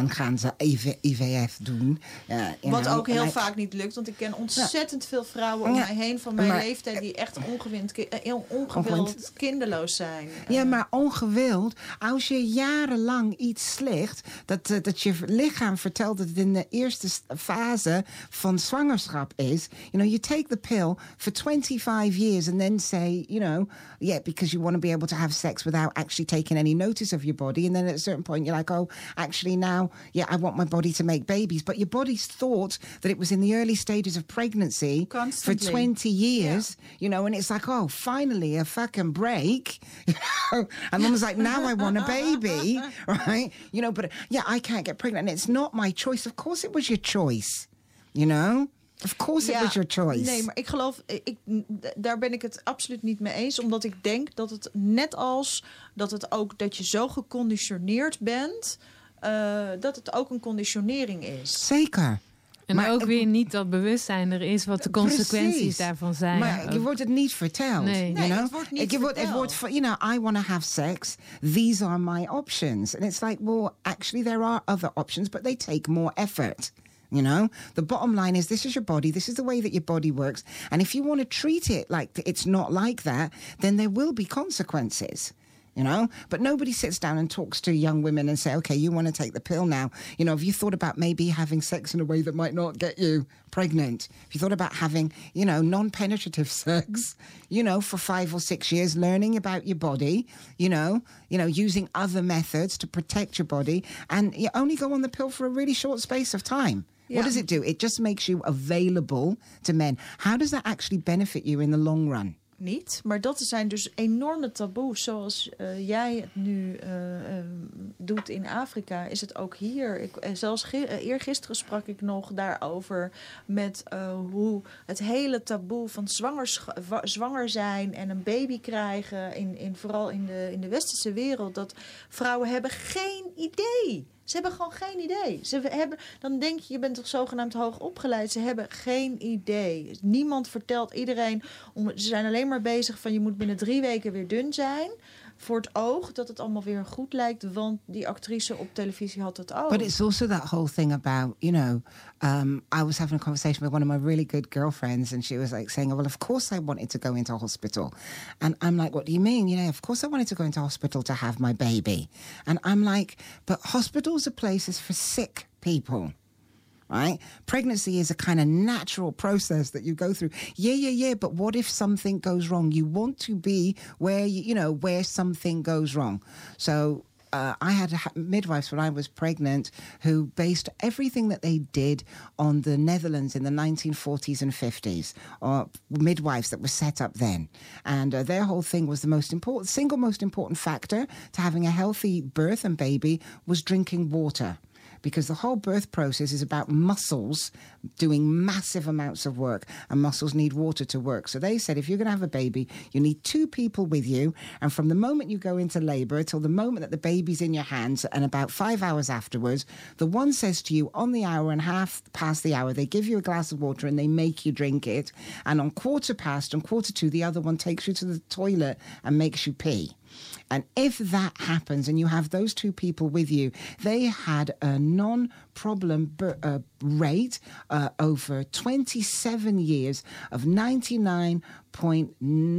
ze I V F doen. Uh, Wat know, ook heel I, vaak niet lukt. Want ik ken ontzettend ja. veel vrouwen om ja. mij heen van mijn maar, leeftijd... die echt ongewild, ongewild kinderloos zijn. Ja, maar ongewild. Als je jarenlang iets slikt... dat, uh, dat je lichaam vertelt dat het in de eerste fase van zwangerschap is... you know, you take the pill for twenty-five years... and then say, you know... yeah, because you want to be able to have sex without actually taking any notice of your body. And then at a certain point, you're like, oh, actually now, yeah, I want my body to make babies. But your body's thought that it was in the early stages of pregnancy Constantly. for twenty years, yeah. you know, and it's like, oh, finally a fucking break. You know? And mum's like, now I want a baby, right? You know, but yeah, I can't get pregnant. And it's not my choice. Of course it was your choice, you know? Of course ja, it was your choice. Nee, maar ik geloof, ik, daar ben ik het absoluut niet mee eens. Omdat ik denk dat het net als dat het ook dat je zo geconditioneerd bent, uh, dat het ook een conditionering is. Zeker. En maar ook weer niet dat bewustzijn er is wat de consequenties precies. daarvan zijn. Maar je wordt het niet verteld. Nee, you know? het wordt niet je wordt, verteld. Het wordt, you know, I want to have sex. These are my options. And it's like, well, actually there are other options, but they take more effort. You know, the bottom line is this is your body. This is the way that your body works. And if you want to treat it like it's not like that, then there will be consequences. You know, but nobody sits down and talks to young women and say, okay, you want to take the pill now. You know, have you thought about maybe having sex in a way that might not get you pregnant? Have you thought about having, you know, non-penetrative sex, you know, for five or six years, learning about your body, you know, you know, using other methods to protect your body, and you only go on the pill for a really short space of time. Yeah. What does it do? It just makes you available to men. How does that actually benefit you in the long run? Niet, maar dat zijn dus enorme taboes. Zoals uh, jij het nu uh, uh, doet in Afrika, is het ook hier. Ik, uh, zelfs ge- uh, eergisteren sprak ik nog daarover met uh, hoe het hele taboe van zwangersch- zwanger zijn en een baby krijgen, in, in, vooral in de, in de westerse wereld, dat vrouwen hebben geen idee. Ze hebben gewoon geen idee. Ze hebben, dan denk je, je bent toch zogenaamd hoog opgeleid. Ze hebben geen idee. Niemand vertelt iedereen. Om, ze zijn alleen maar bezig van je moet binnen drie weken weer dun zijn. Voor het oog, dat het allemaal weer goed lijkt. Want die actrice op televisie had het ook. But it's also that whole thing about, you know, um, I was having a conversation with one of my really good girlfriends, and she was like saying, well, of course I wanted to go into hospital. And I'm like, what do you mean? You know, of course I wanted to go into hospital to have my baby. And I'm like, but hospitals are places for sick people. Right? Pregnancy is a kind of natural process that you go through. Yeah, yeah, yeah, but what if something goes wrong? You want to be where, you, you know, where something goes wrong. So uh, I had midwives when I was pregnant who based everything that they did on the Netherlands in the nineteen forties and fifties, or midwives that were set up then. And uh, their whole thing was the most important, single most important factor to having a healthy birth and baby was drinking water. Because the whole birth process is about muscles doing massive amounts of work, and muscles need water to work. So they said, if you're going to have a baby, you need two people with you, and from the moment you go into labor till the moment that the baby's in your hands, and about five hours afterwards, the one says to you, on the hour and a half past the hour, they give you a glass of water and they make you drink it, and on quarter past and quarter to, the other one takes you to the toilet and makes you pee. And if that happens and you have those two people with you, they had a non-problem b- uh, rate uh, over twenty-seven years of ninety-nine point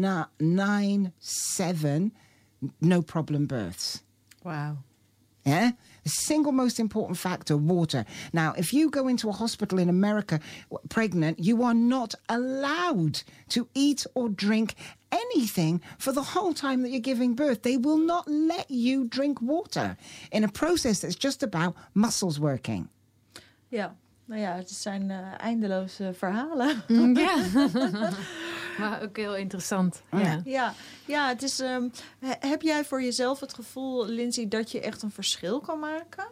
nine seven no-problem births. Wow. Yeah? The single most important factor, water. Now, if you go into a hospital in America pregnant, you are not allowed to eat or drink anything for the whole time that you're giving birth. They will not let you drink water in a process that's just about muscles working. Ja, nou ja, het zijn uh, eindeloze verhalen. Ja, maar ook heel interessant. Ja, ja, ja het is, um, heb jij voor jezelf het gevoel, Lindsay, dat je echt een verschil kan maken?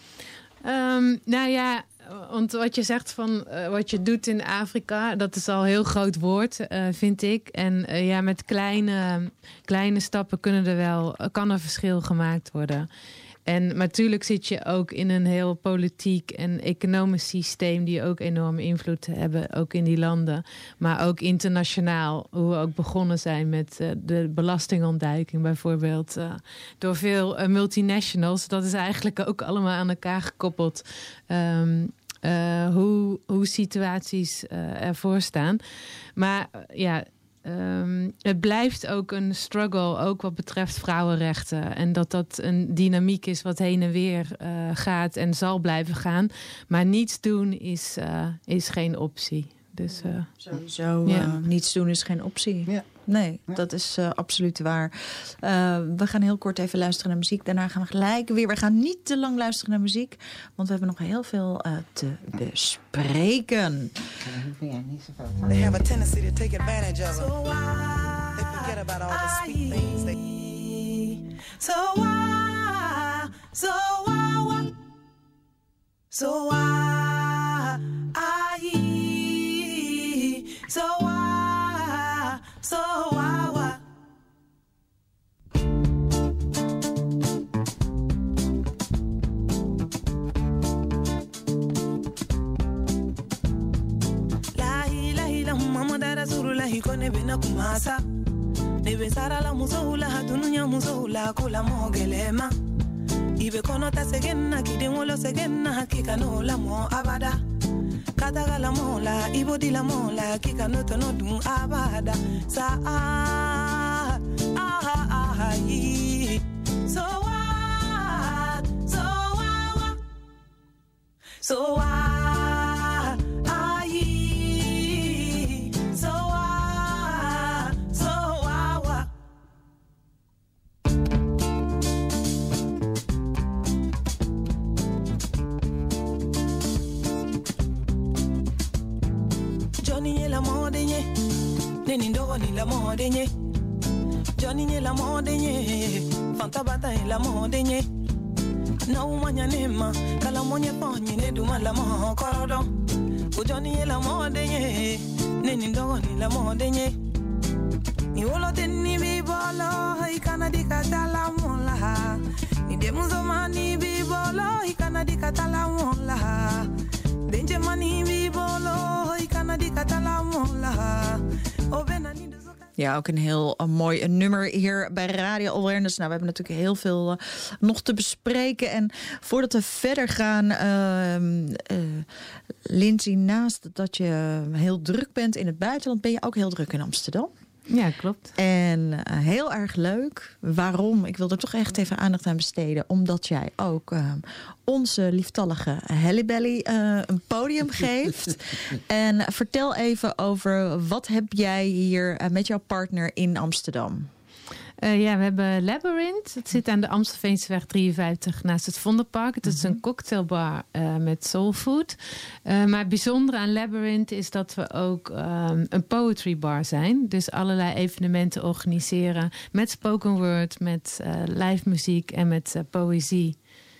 Um, nou ja, want wat je zegt van uh, wat je doet in Afrika, dat is al een heel groot woord, uh, vind ik. En uh, ja, met kleine, kleine stappen kunnen er wel, kan er verschil gemaakt worden. En natuurlijk zit je ook in een heel politiek en economisch systeem die ook enorme invloed hebben, ook in die landen. Maar ook internationaal, hoe we ook begonnen zijn met uh, de belastingontduiking bijvoorbeeld. Uh, door veel uh, multinationals, dat is eigenlijk ook allemaal aan elkaar gekoppeld. Um, uh, hoe, hoe situaties uh, ervoor staan. Maar uh, ja... Um, het blijft ook een struggle, ook wat betreft vrouwenrechten. En dat dat een dynamiek is wat heen en weer uh, gaat en zal blijven gaan. Maar niets doen is, uh, is geen optie. Dus, uh, Sowieso, ja. uh, niets doen is geen optie. Ja. Nee, Ja. dat is uh, absoluut waar. Uh, we gaan heel kort even luisteren naar muziek. Daarna gaan we gelijk weer. We gaan niet te lang luisteren naar muziek. Want we hebben nog heel veel uh, te bespreken. They have a tendency to take advantage of them. They forget about all the sweet things they... So why, so why, so why, I, so why, so why, why. Lahi lahi la mama dara suru lahi kone bina kumasa. Nebe sara la musohula hatununya musohula kula mogelema. Ibe kono ta segenna kidemolo segenna hakika no la mo abada. Kataga la mola ibodi la mola kika no tono dun abada. Sa ah ah ah yi. So what? So what? So what? Ah yi. So what? So what? Johnny nye la mode nye, neni ndogo ni la mode nye. Johnny nye la mode nye, Fanta bata nye la mode nye. Na umanya nema, kala monye ponye ne duma la mo korodo. O Johnny nye la mode nye, neni ndogo ni la mode nye. Ni wolo teni bi bolo, ikana di katala mola. Ni demuzo mani bi bolo, ikana di katala mola. Denje mani bi bolo, ikana di katala mola. O bena ni de zoka. Ja, ook een heel uh, mooi uh, nummer hier bij Radio Awareness. Nou, we hebben natuurlijk heel veel uh, nog te bespreken. En voordat we verder gaan, uh, uh, Lindsay, naast dat je heel druk bent in het buitenland, ben je ook heel druk in Amsterdam. Ja, klopt. En uh, heel erg leuk. Waarom? Ik wil er toch echt even aandacht aan besteden. Omdat jij ook uh, onze lieftallige Halle Belly uh, een podium geeft. En vertel even over wat heb jij hier uh, met jouw partner in Amsterdam? Uh, ja, we hebben Labyrinth. Het zit aan de Amstelveenseweg drieënvijftig naast het Vondelpark. Het is een cocktailbar uh, met soulfood. Uh, maar het bijzondere aan Labyrinth is dat we ook um, een poetry bar zijn. Dus allerlei evenementen organiseren met spoken word, met uh, live muziek en met uh, poëzie.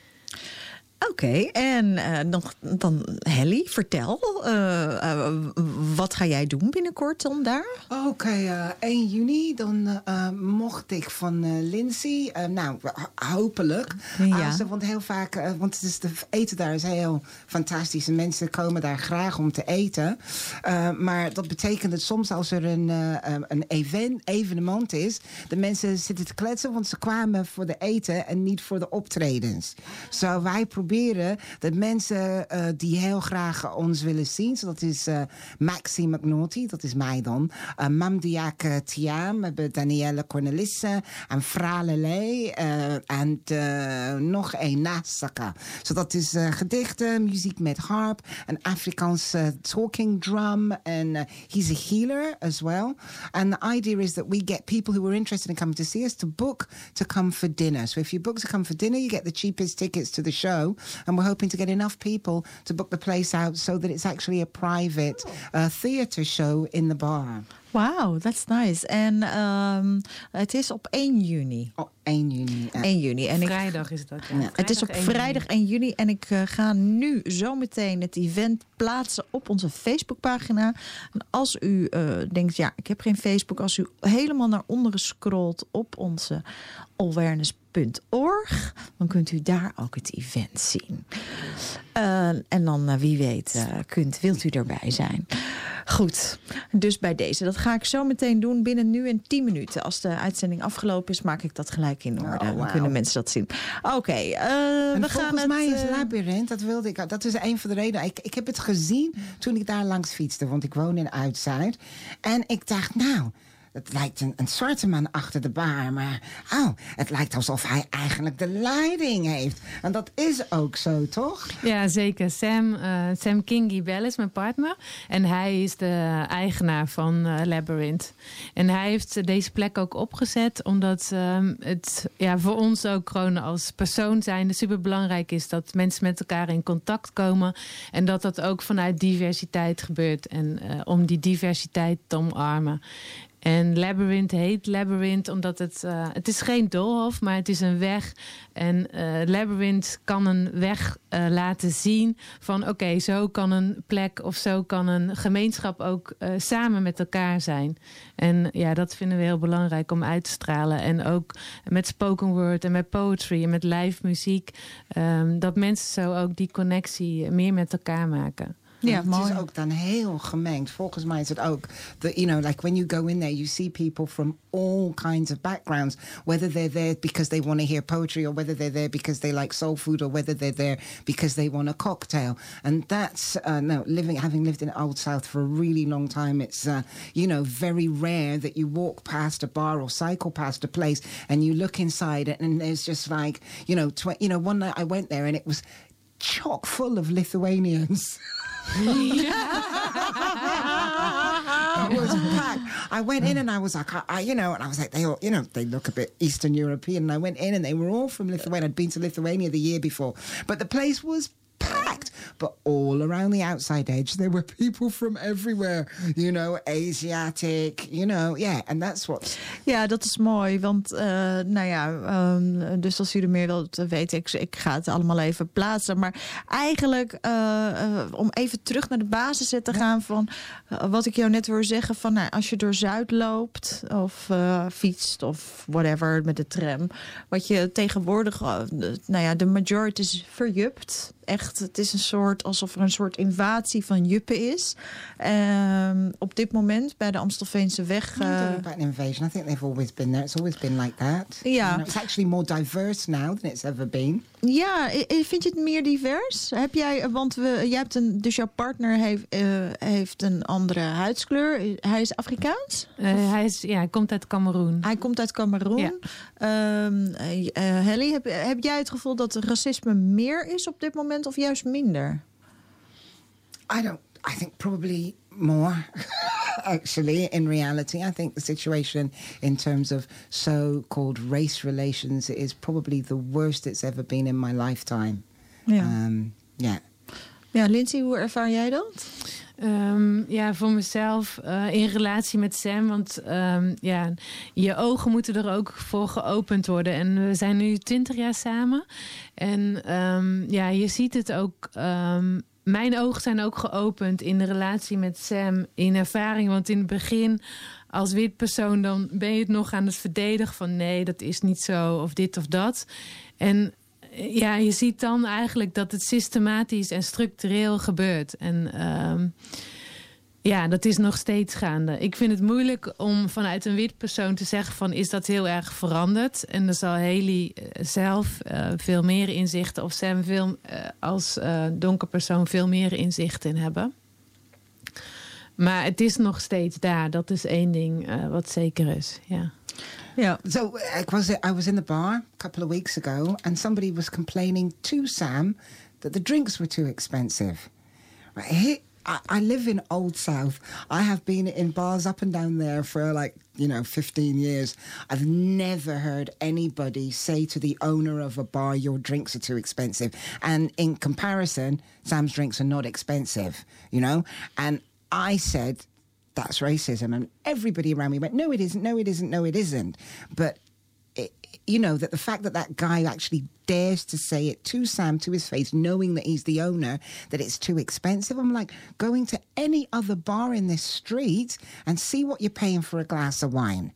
Oké, okay, en uh, nog, dan Helly, vertel. Uh, uh, wat ga jij doen binnenkort dan daar? Oké, okay, uh, één juni, dan uh, mocht ik van uh, Lindsay. Uh, nou, hopelijk. Ja. Uh, want heel vaak, uh, want het is de eten daar is heel fantastisch. En mensen komen daar graag om te eten. Uh, maar dat betekent dat soms als er een, uh, een event, evenement is, de mensen zitten te kletsen, want ze kwamen voor de eten en niet voor de optredens. Zo so wij proberen dat mensen uh, die heel graag ons willen zien. So dat is uh, Maxie McNaughty, dat is mij dan. Uh, Mamdiak uh, Thiam, we hebben Danielle Cornelissen en Fralele uh, en uh, nog een Nasaka. So dat is uh, gedichten, muziek met harp, een Afrikaanse uh, talking drum en uh, he's a healer as well. And the idea is that we get people who are interested in coming to see us to book to come for dinner. So if you book to come for dinner, you get the cheapest tickets to the show. And we're hoping to get enough people to book the place out so that it's actually a private uh, theatre show in the bar. Wow, that's nice. En um, het is op één juni. Oh, één juni. Ja. één juni. En vrijdag ik, is dat, ja. ja Vrijdag het is op vrijdag één juni. En ik uh, ga nu zometeen het event plaatsen op onze Facebookpagina. En als u uh, denkt, ja, ik heb geen Facebook. Als u helemaal naar onderen scrolt op onze awareness punt org, dan kunt u daar ook het event zien. Uh, en dan, uh, wie weet, uh, kunt, wilt u erbij zijn. Goed, dus bij deze. Dat ga ik zo meteen doen binnen nu en tien minuten. Als de uitzending afgelopen is, maak ik dat gelijk in orde. Oh, wow. Dan kunnen mensen dat zien. Oké, okay, uh, we gaan volgens het, mij is uh, Labyrinth, dat wilde ik. Dat is een van de redenen. Ik, ik heb het gezien toen ik daar langs fietste, want ik woon in Oud-Zuid. En ik dacht, nou, het lijkt een, een zwarte man achter de bar, maar oh, het lijkt alsof hij eigenlijk de leiding heeft. En dat is ook zo, toch? Ja, zeker. Sam, uh, Sam King-Gibel is mijn partner. En hij is de eigenaar van uh, Labyrinth. En hij heeft deze plek ook opgezet, omdat um, het ja, voor ons ook gewoon als persoon zijnde super belangrijk is dat mensen met elkaar in contact komen. En dat dat ook vanuit diversiteit gebeurt. En uh, om die diversiteit te omarmen. En Labyrinth heet Labyrinth omdat het... Uh, het is geen doolhof, maar het is een weg. En uh, Labyrinth kan een weg uh, laten zien van... oké, okay, zo kan een plek of zo kan een gemeenschap ook uh, samen met elkaar zijn. En ja, dat vinden we heel belangrijk om uit te stralen. En ook met spoken word en met poetry en met live muziek... Um, dat mensen zo ook die connectie meer met elkaar maken. Ja, het is ook dan heel gemengd. Volgens mij is het ook, the, you know, like when you go in there, you see people from all kinds of backgrounds, whether they're there because they want to hear poetry or whether they're there because they like soul food or whether they're there because they want a cocktail. And that's, uh, no, living, having lived in Old South for a really long time, it's, uh, you know, very rare that you walk past a bar or cycle past a place and you look inside it and there's just like, you know, tw- you know, one night I went there and it was chock full of Lithuanians. It was packed. I went in and I was like, I, I, you know, and I was like, they all, you know, they look a bit Eastern European. And I went in and they were all from Lithuania. I'd been to Lithuania the year before, but the place was packed. But all around the outside edge, there were people from everywhere. You know, Asiatic, you know, yeah. And that's what... Ja, dat is mooi. Want, uh, nou ja, um, dus als u er meer wilt weten, ik, ik ga het allemaal even plaatsen. Maar eigenlijk, uh, uh, om even terug naar de basis te gaan van uh, wat ik jou net hoor zeggen van, nou, als je door Zuid loopt of uh, fietst of whatever met de tram, wat je tegenwoordig, uh, nou ja, de majority is verjupt. Echt, het is een soort, alsof er een soort invasie van juppen is. Um, op dit moment bij de Amstelveense weg. Uh, I don't know about an invasion. I think they've always been there. It's always been like that. Ja. You know, it's actually more diverse now than it's ever been. Ja, vind je het meer divers? Heb jij, want we, jij hebt een, dus jouw partner heeft, uh, heeft een andere huidskleur. Hij is Afrikaans? Uh, hij, is, ja, hij komt uit Kameroen. Hij komt uit Kameroen. Ja. Um, uh, Helly, heb, heb jij het gevoel dat racisme meer is op dit moment of juist minder? I don't. I think probably more. Actually, in reality, I think the situation in terms of so-called race relations is probably the worst it's ever been in my lifetime. Ja. Um, yeah. Ja, Lindsay, hoe ervaar jij dat? Um, ja, voor mezelf uh, in relatie met Sam. Want um, ja, je ogen moeten er ook voor geopend worden. En we zijn nu twintig jaar samen. En um, ja, je ziet het ook. Um, mijn ogen zijn ook geopend in de relatie met Sam. In ervaring, want in het begin als wit persoon dan ben je het nog aan het verdedigen van nee, dat is niet zo of dit of dat. En ja, je ziet dan eigenlijk dat het systematisch en structureel gebeurt. En um, ja, dat is nog steeds gaande. Ik vind het moeilijk om vanuit een wit persoon te zeggen van is dat heel erg veranderd? En daar zal Haley zelf uh, veel meer inzichten of Sam veel, uh, als uh, donker persoon veel meer inzicht in hebben. Maar het is nog steeds daar. Dat is één ding uh, wat zeker is. Ja. Yeah. So I was I was in the bar a couple of weeks ago, and somebody was complaining to Sam that the drinks were too expensive. Right, he, I, I live in Old South. I have been in bars up and down there for like you know fifteen years. I've never heard anybody say to the owner of a bar, "Your drinks are too expensive." And in comparison, Sam's drinks are not expensive. You know, and I said, that's racism. And everybody around me went, no, it isn't, no, it isn't, no, it isn't. But, it, you know, that the fact that that guy actually dares to say it to Sam, to his face, knowing that he's the owner, that it's too expensive. I'm like, going to any other bar in this street and see what you're paying for a glass of wine.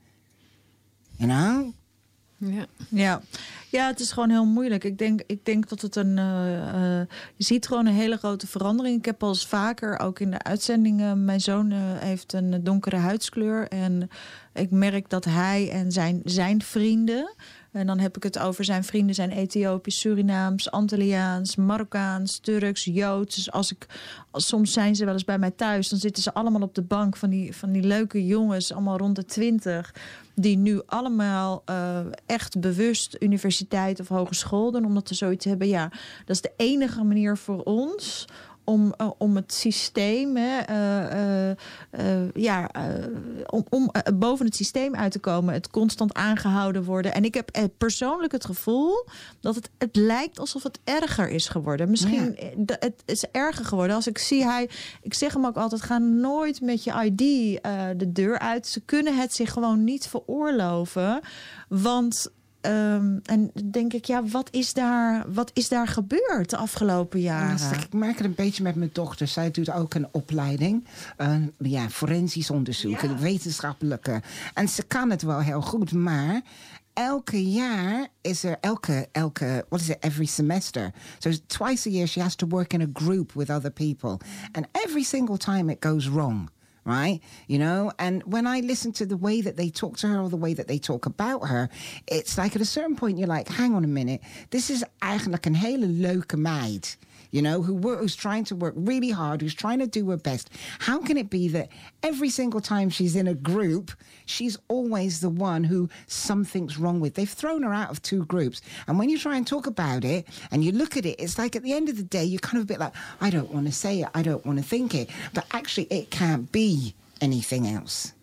You know? Ja. Ja. Ja, het is gewoon heel moeilijk. Ik denk, ik denk dat het een... Uh, uh, je ziet gewoon een hele grote verandering. Ik heb al eens vaker, ook in de uitzendingen... Mijn zoon uh, heeft een donkere huidskleur. En ik merk dat hij en zijn, zijn vrienden... En dan heb ik het over zijn vrienden zijn Ethiopisch, Surinaams, Antilliaans, Marokkaans, Turks, Joods. Dus als ik, als, soms zijn ze wel eens bij mij thuis. Dan zitten ze allemaal op de bank van die, van die leuke jongens, allemaal rond de twintig. Die nu allemaal uh, echt bewust universiteit of hogeschool doen. Omdat ze zoiets hebben, ja, dat is de enige manier voor ons... Om, uh, om het systeem, hè, uh, uh, uh, ja, uh, om, om uh, boven het systeem uit te komen. Het constant aangehouden worden. En ik heb uh, persoonlijk het gevoel dat het, het lijkt alsof het erger is geworden. Misschien ja. uh, het is erger geworden. Als ik zie hij, ik zeg hem ook altijd, ga nooit met je I D uh, de deur uit. Ze kunnen het zich gewoon niet veroorloven. Want... Um, en denk ik, ja, wat is daar, wat is daar gebeurd de afgelopen jaren? Ja, ik merk het een beetje met mijn dochter. Zij doet ook een opleiding. Uh, ja, forensisch onderzoek, ja. wetenschappelijke. En ze kan het wel heel goed, maar... Elke jaar is er, elke, elke, what is it, every semester. So twice a year she has to work in a group with other people. And every single time it goes wrong. Right? You know, and when I listen to the way that they talk to her or the way that they talk about her, it's like at a certain point you're like, hang on a minute, this is eigenlijk een hele leuke meid. You know, who work, who's trying to work really hard, who's trying to do her best. How can it be that every single time she's in a group, she's always the one who something's wrong with? They've thrown her out of two groups. And when you try and talk about it and you look at it, it's like at the end of the day, you're kind of a bit like, I don't want to say it, I don't want to think it. But actually, it can't be anything else.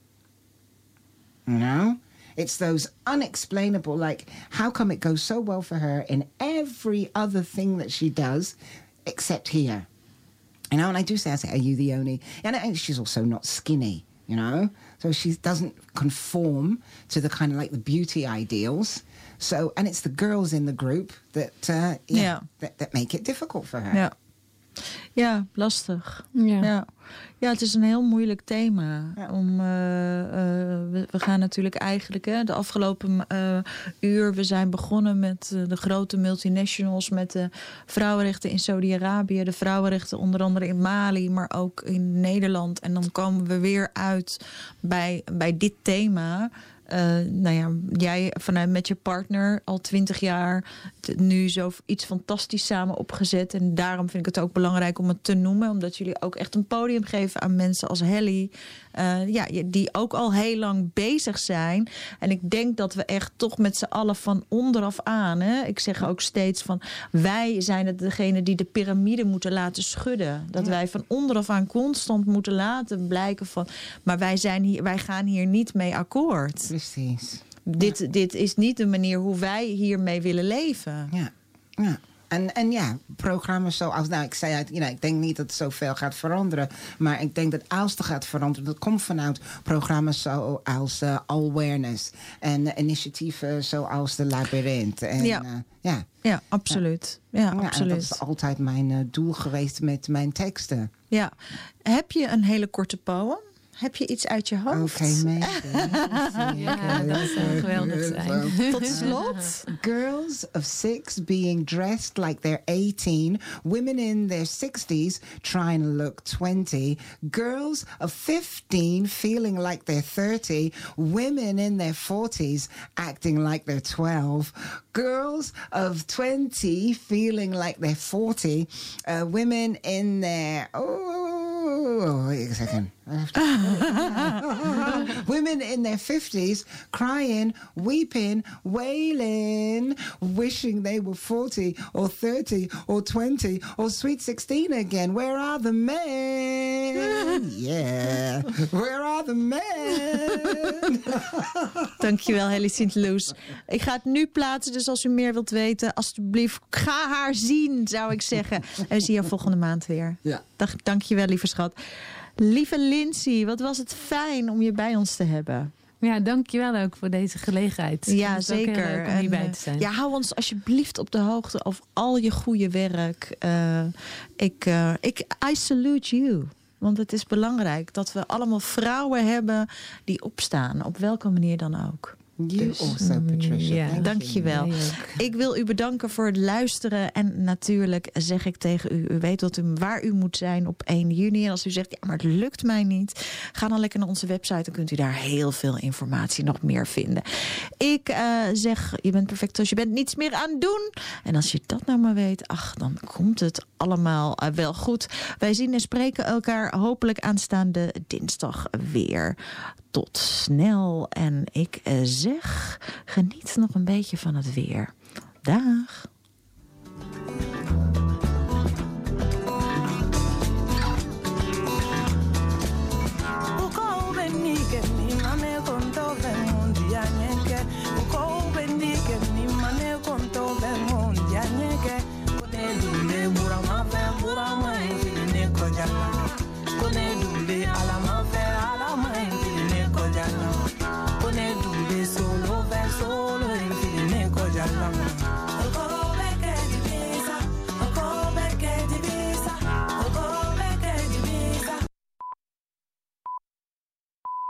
You know? It's those unexplainable, like, how come it goes so well for her in every other thing that she does, except here? You know, and I do say, I say, are you the only... And she's also not skinny, you know? So she doesn't conform to the kind of like the beauty ideals. So, and it's the girls in the group that, uh, yeah, yeah. That, that make it difficult for her. Ja. Ja, lastig. Ja. Ja. Ja, het is een heel moeilijk thema. Ja. Om, uh, uh, we, we gaan natuurlijk eigenlijk hè, de afgelopen uh, uur... we zijn begonnen met uh, de grote multinationals... met de vrouwenrechten in Saudi-Arabië... de vrouwenrechten onder andere in Mali... maar ook in Nederland. En dan komen we weer uit bij, bij dit thema... Uh, nou ja, jij vanuit met je partner al twintig jaar nu zo iets fantastisch samen opgezet. En daarom vind ik het ook belangrijk om het te noemen. Omdat jullie ook echt een podium geven aan mensen als Helly. Uh, ja, die ook al heel lang bezig zijn. En ik denk dat we echt toch met z'n allen van onderaf aan. Hè, ik zeg ook steeds van wij zijn het degene die de piramide moeten laten schudden. Dat ja. wij van onderaf aan constant moeten laten blijken van. Maar wij, zijn hier, wij gaan hier niet mee akkoord. Precies. Dit, ja. dit is niet de manier hoe wij hiermee willen leven. Ja, ja. En, en ja, programma's zoals, nou ik zei, you know, ik denk niet dat het zoveel gaat veranderen. Maar ik denk dat als het gaat veranderen, dat komt vanuit programma's zoals uh, Awareness. En uh, initiatieven zoals de Labyrinth. En, ja. Uh, ja. ja, absoluut. Ja, ja, absoluut. Dat is altijd mijn uh, doel geweest met mijn teksten. Ja. Heb je een hele korte poem? Heb je iets uit je hoofd? Oké, okay, ja, dat zou geweldig zijn. Tot slot. Girls of six being dressed like they're eighteen. Women in their sixties trying to look twenty. Girls of fifteen feeling like they're thirty. Women in their forties acting like they're twelve. Girls of twenty feeling like they're forty. Uh, women in their... Oh, wait a second. Women in their fifties crying, weeping, wailing, wishing they were forty or thirty or twenty or sweet sixteen again. Where are the men? Yeah. Where are the men? Dankjewel, Helly Sint-Loes. Ik ga het nu plaatsen, dus als u meer wilt weten, alsjeblieft, ga haar zien, zou ik zeggen. En we zien je volgende maand weer. Ja. Dag, dankjewel, lieve schat. Lieve Lindsay, wat was het fijn om je bij ons te hebben. Ja, dankjewel ook voor deze gelegenheid. Ja, het is zeker. ook heel leuk om hierbij te zijn. Ja, hou ons alsjeblieft op de hoogte over al je goede werk. Uh, ik, uh, ik, I salute you. Want het is belangrijk dat we allemaal vrouwen hebben die opstaan. Op welke manier dan ook. Dus, also, Patricia. Ja, Thank dankjewel. you. Ik wil u bedanken voor het luisteren. En natuurlijk zeg ik tegen u, u weet wat u, waar u moet zijn op één juni. En als u zegt, ja, maar het lukt mij niet. Ga dan lekker naar onze website. Dan kunt u daar heel veel informatie nog meer vinden. Ik uh, zeg, je bent perfect zoals je bent. Niets meer aan doen. En als je dat nou maar weet, ach, dan komt het allemaal uh, wel goed. Wij zien en spreken elkaar hopelijk aanstaande dinsdag weer. Tot snel. En ik uh, zeg, geniet nog een beetje van het weer. Dag. Kone dumbe alama fe alama intine ko jalo